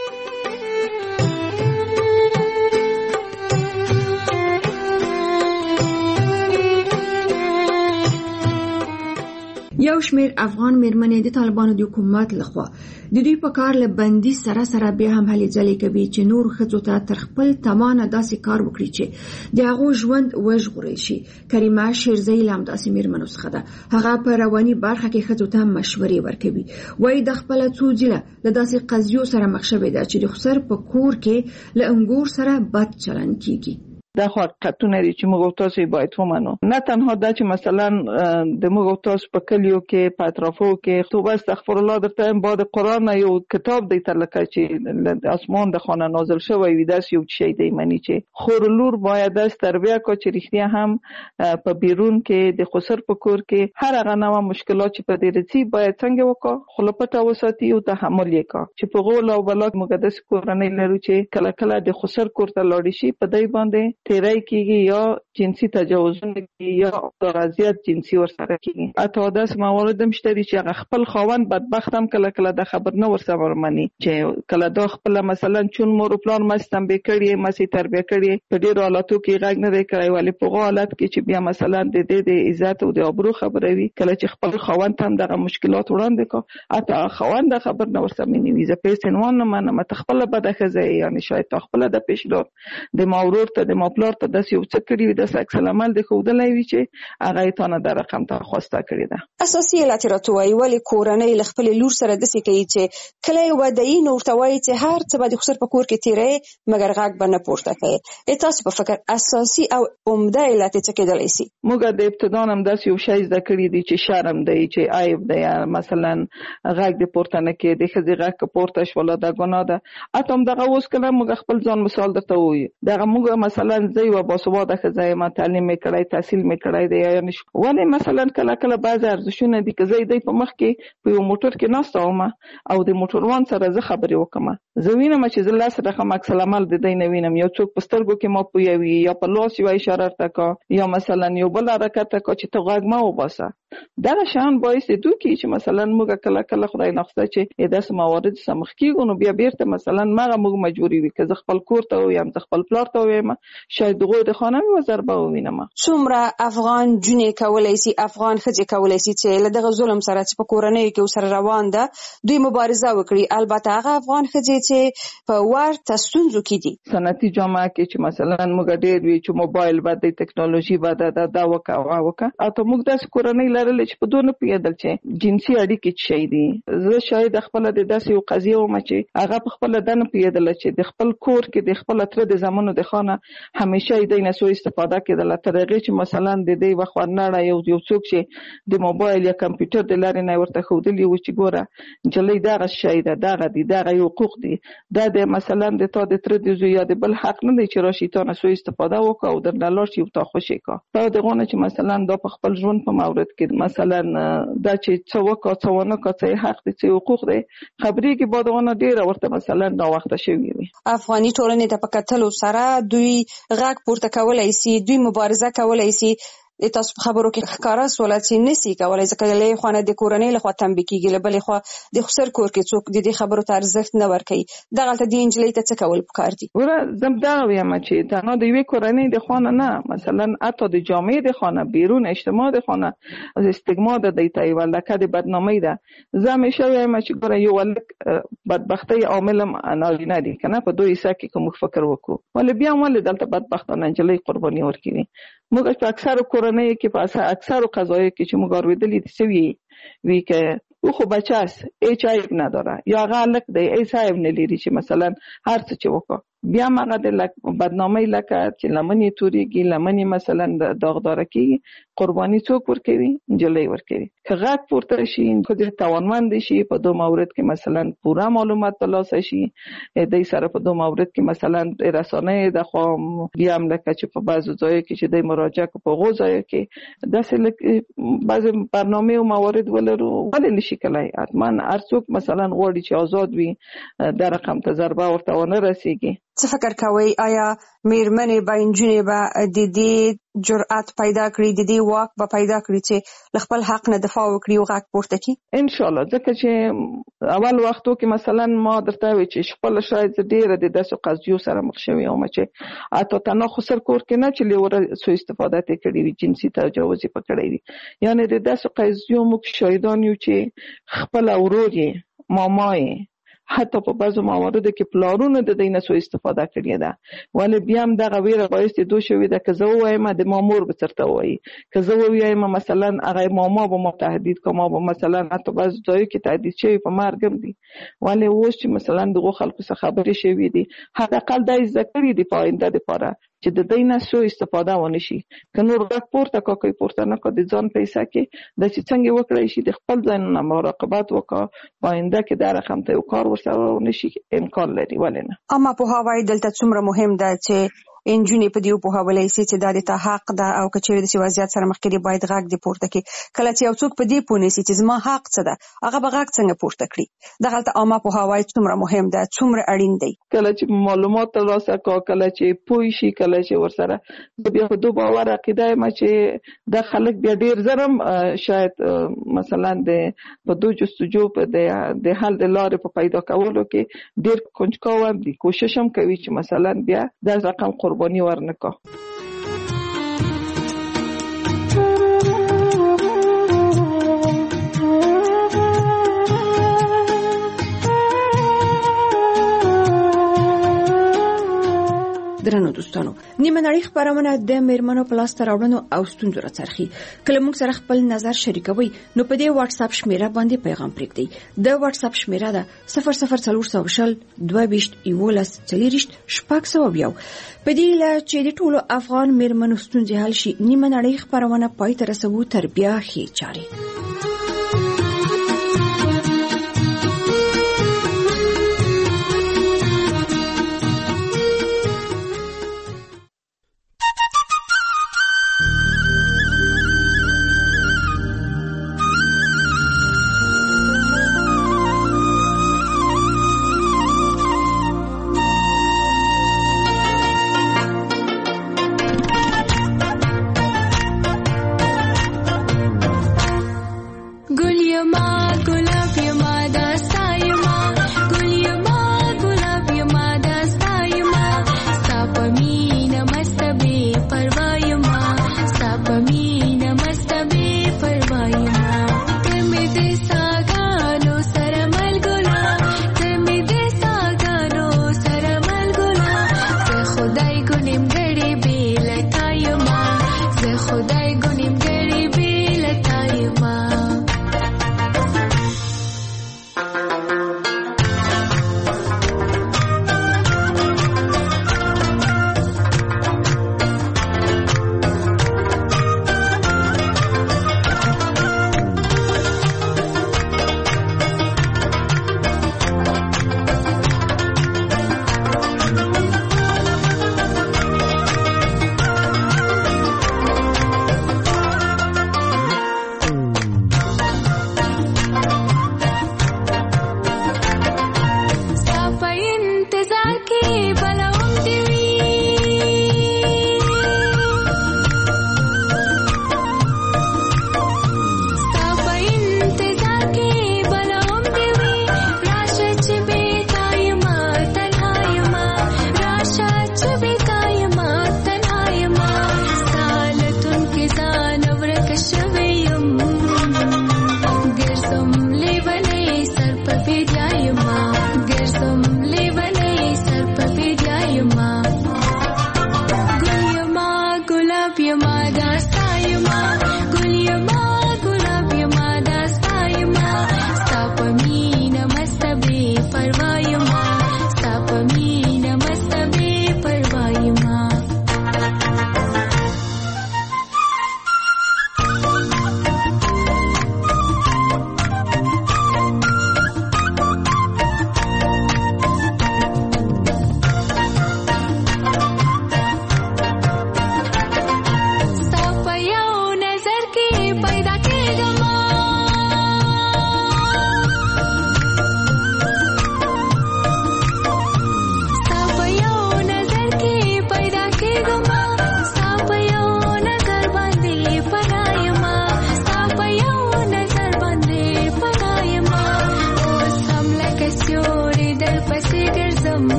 یو شمېر افغان میرمنې د طالبانو د حکومت لخوا د دوی په کار له بندي سره سره بیا هم هلې ځلې کوي چې نور ښځو ته تر خپل توانه داسې کار وکړي چې د هغو ژوند وژغورل شي. کریمه شیرزی له همداسې میرمنو څخه ده. هغه په رواني برخه کې ښځو ته مشورې ورکوي. وایي د خپله څو ځله له داسې قضیو سره مخ شوې ده چې د خسر په کور کې له انګور سره بد چلن کیږي. دا خو حقیقتونه دي چې موږ او تاسو باید ومنو. نه تنها دا چې مثلا د موږ او تاسو په کلیو کې په اطرافو کې توبه استغفر الله درته باد قرآن یو کتاب دی تر لکه چې د اسمان د خانه نازل شوی وي، داس یو شی دی معنی چې خور لور باید داس تربیه کو چې رښتیا هم په بیرون کې د خسر په کور کې هر هغه نوع مشکلات چې په دې رسي باید څنګه وکړو، خلپته وساتي او تحمل یې کا چې په غول او بلاک مقدس کورنۍ لرو چې کله کله د خسر کور ته لاړ شي، په دای باندې تیرای کیږي یا جنسي تجاوزونه کیږي یا غزیات جنسي ورسره کیږي. اته داس موارد هم شته چې هغه خپل خاوند بدبخت هم کله کله د خبر نه ورسره ورمني چې کله دا خپل مثلا چون مور پلان مستم به کړی مسی تربیه کړی په ډیرو حالاتو کې غږ نه دی کړی، ولی په حالت کې چې بیا مثلا د دې د عزت او د ابرو خبره وي، کله چې خپل خاوند هم دغه مشکلات وړاندې کو اته خاوند خبر نه ورسره مني زه پیسنوان نه منه متخپل بده خزه یعنی شاید خپل د پیشلور د ماورور ته د ماپلار ته د یو څه کړی د سکس عمل د خودلای وی چې هغه ته نه د رقم ته خواسته کړی ده. اساسي لاتراتوي ولی کورنۍ لخپل لور سره د سې کوي چې کله ودی نور توای چې هر څه به د خسر په کور کې تیرې مګر غاګ بنه پورته کوي. تاسو په فکر اساسي او عمده علت څه کېدلی شي؟ موږ د ابتدا هم داس یو شی د کړی دی چې شرم دی چې عیب دی، مثلا غاګ د پورته نه کې د خځې غاګ پورته شول دا ګناه ده. اته هم دغه اوس کله موږ خپل ځان مثال درته وایي دغه موږ مثلا زوی و باسواده خځه ما تعلیم میکړای تحصیل میکړای دی یعنی ولی مثلا کله کله بعض ارزښونه دي که زه دې په مخ کې په یو موټر کې ناسته وم او د موټروان سره زه خبرې وکم، زه وینم چې زه لاس رقم عکس العمل د دې نه وینم، یو څوک په سترګو کې ما پویوي یا په لاس یو اشاره تکا یا مثلا یو بل حرکت تکا چې ته غږ ما وباسه. دا شان باعث دي چې مثلا موږ کله کله خدای نخسته چې داسې موارد سمخ کیږي نو بیا بیرته مثلا ماغه موږ مجبوري وي که زه خپل کور ته ویم زه خپل پلار ته ویم شاید دغه د خانه مې ضربه ووینم. څومره افغان جنې کولای شي افغان ښځې کولای شي چې له دغه ظلم سره چې په کورنۍ کې سره روان ده دوی مبارزه وکړي؟ البته هغه افغان ښځې چې په ورته ستونزو کې دي صنعتي جامعه کې چې مثلا موږ ډېر وی چې موبایل باندې ټکنالوژي باندې دا دا وکاوه وکا اته موږ داس کورنۍ لرل چې په دونه پیدل چې جنسي اړیکې شي دي. زه شاید خپل د داسې یو قضیه وم چې هغه په خپل دنه پیدل چې د خپل کور کې د خپل تر د زمانو د خانه همیشه د نه سو استفاده کېدله تر هغه چې مثلا د دې وخت ورنړه یو یو څوک چې د موبایل یا کمپیوټر د لارې نه ورته ښودلی و چې ګوره نجلۍ دغه شی ده دغه دي دغه یو حقوق دي دا د مثلا د تا د تر د زوی یا د بل حق نه دی چې راشي تا نه سو استفاده وکړه او در لاړ شي او تا خوشي کا دا دغه چې مثلا دا په خپل ژوند په مورد کې مثلا دا چې څو وکړه څو نه کا څه حق دي څه حقوق دي خبرې کې بادونه ډیره ورته مثلا دا وخت شوی وي افغاني ټولنې د پکتلو سره دوی غږ پورته کولای شي دوی مبارزه کولای شي د تاسو خبرو کې ښکارا سوالات چې نسی کولای ځکه له خونه د کورنۍ له خوا تنبیه کیږي بلې خو د خسر کور کې څوک د دې خبرو ته ارزښت نه ورکوي دغه ته د انجلۍ ته څه کول پکار دي ور زم دا وایم چې دا نو د یوې کورنۍ د خونه نه مثلا اته د جامعې د خونه بیرون اجتماع د خونه از استګما د دیتای ولکه د بدنامۍ ده زه همیشه وایم چې ګوره یو ولک بدبختی عامل نه دي کنه په دوی سکه کوم فکر وکړو ول بیا ول دلته بدبختانه انجلۍ قرباني ورکړي موږ په اکثر کورنۍ کې په اکثر قضایي کې چې موږ اوریدلې دي سوي وی که او خو بچاس ایچ آی وی نداره یا غلط دی ایچ آی وی نه لري چې مثلا هر څه چې وکړه بیا مغه د بدنامۍ لکه چې لمنې توريږي لمنې مثلا داغدار کیږي قرباني څوک ورکوي انجلۍ ورکوي که غږ پورته شي خو د توانمند شي په دوه مورد کې مثلا پوره معلومات ترلاسه شي د سره په دوه مورد کې مثلا رسانه د خو بیا هم لکه چې په بعضو ځایو کې چې د مراجعه کو په غوځایو کې داسې بعض برنامه او موارد ولرو ولې نشي کولای اتمن ارڅوک مثلا غوړي چې آزاد وي د رقم تجربه ورته ونه رسیږي څه فکر کوي آیا میرمنې با انجونې با د دې جرأت پیدا کړي د دې واک به پیدا کړي چې خپل حق نه دفاع وکړي او غږ پورته کړي ان شاء الله ځکه چې اول وختو کې مثلا ما درته وی چې خپل شاید ډیره د داسې قضیو سره مخ شوی او چې اته تنه خسر کور کې نه چې لور سو استفاده کړي وي جنسي تجاوز پکړي وي یعنی د داسې قضیو مخ شاهدان یو چې خپل اوروري مامای حتی په بعضو مواردو کې پلارونو د دینه سو استفاده کړی ده ولې بیا هم دغه ویره باعث دوه شوی ده که زه وایم د مامور به چرته وایي که زه وایم مثلا هغه ماما به ما تهدید کوم به مثلا حتی بعض ځای کې تهدید شوی په مرګ دي ولې اوس چې مثلا دغه خلکو څخه خبرې شوی دي حداقل د ذکر دي په آینده لپاره چې د دینه سو استفاده ونه شي که نور غږ پورته کوي پورته نه کوي د ځان پیسې کې د چې څنګه وکړي شي د خپل ځان نه مراقبت وکړي پاینده کې د رقم ته یو کار ورسره ونشي امکان لري ولنه اما په هواي دلته څومره مهم ده چې انجونې په دیو په حواله سي چې د دې ته حق ده او کچېره د وضعیت سره مخ کې باید غږ دی پورته کې کله چې یو څوک په دې پونه سي چې زما حق څه ده هغه به غږ څنګه پورته کړي دغه ته اما په هواي څومره مهم ده څومره اړین دی کله چې معلومات ترلاسه کا کله چې پوي شي کله چې ورسره بیا په دوه باور عقیده ما چې د خلک بیا ډیر زرم شاید مثلا د په دوه جستجو په د حل د لارې په پیدا کولو کې ډیر کنجکاو دي کوشش هم کوي چې مثلا بیا د رقم قربانی ورنکا درنو دوستانو نیمه نړۍ خبرونه د میرمنو په لاس ته راوړنو او ستونزو راڅرخي کله موږ سره خپل نظر شریکوي نو په دې واتس اپ شمیره باندې پیغام پرېږدئ د واتس اپ شمیره ده صفر صفر څلور سوه شل دوه ویشت یولس څلېرویشت شپږ سوه یو په دې له چې د ټولو افغان میرمنو ستونزې حل شي نیمه نړۍ خبرونه پای ته رسوو تر بیا ښې چارې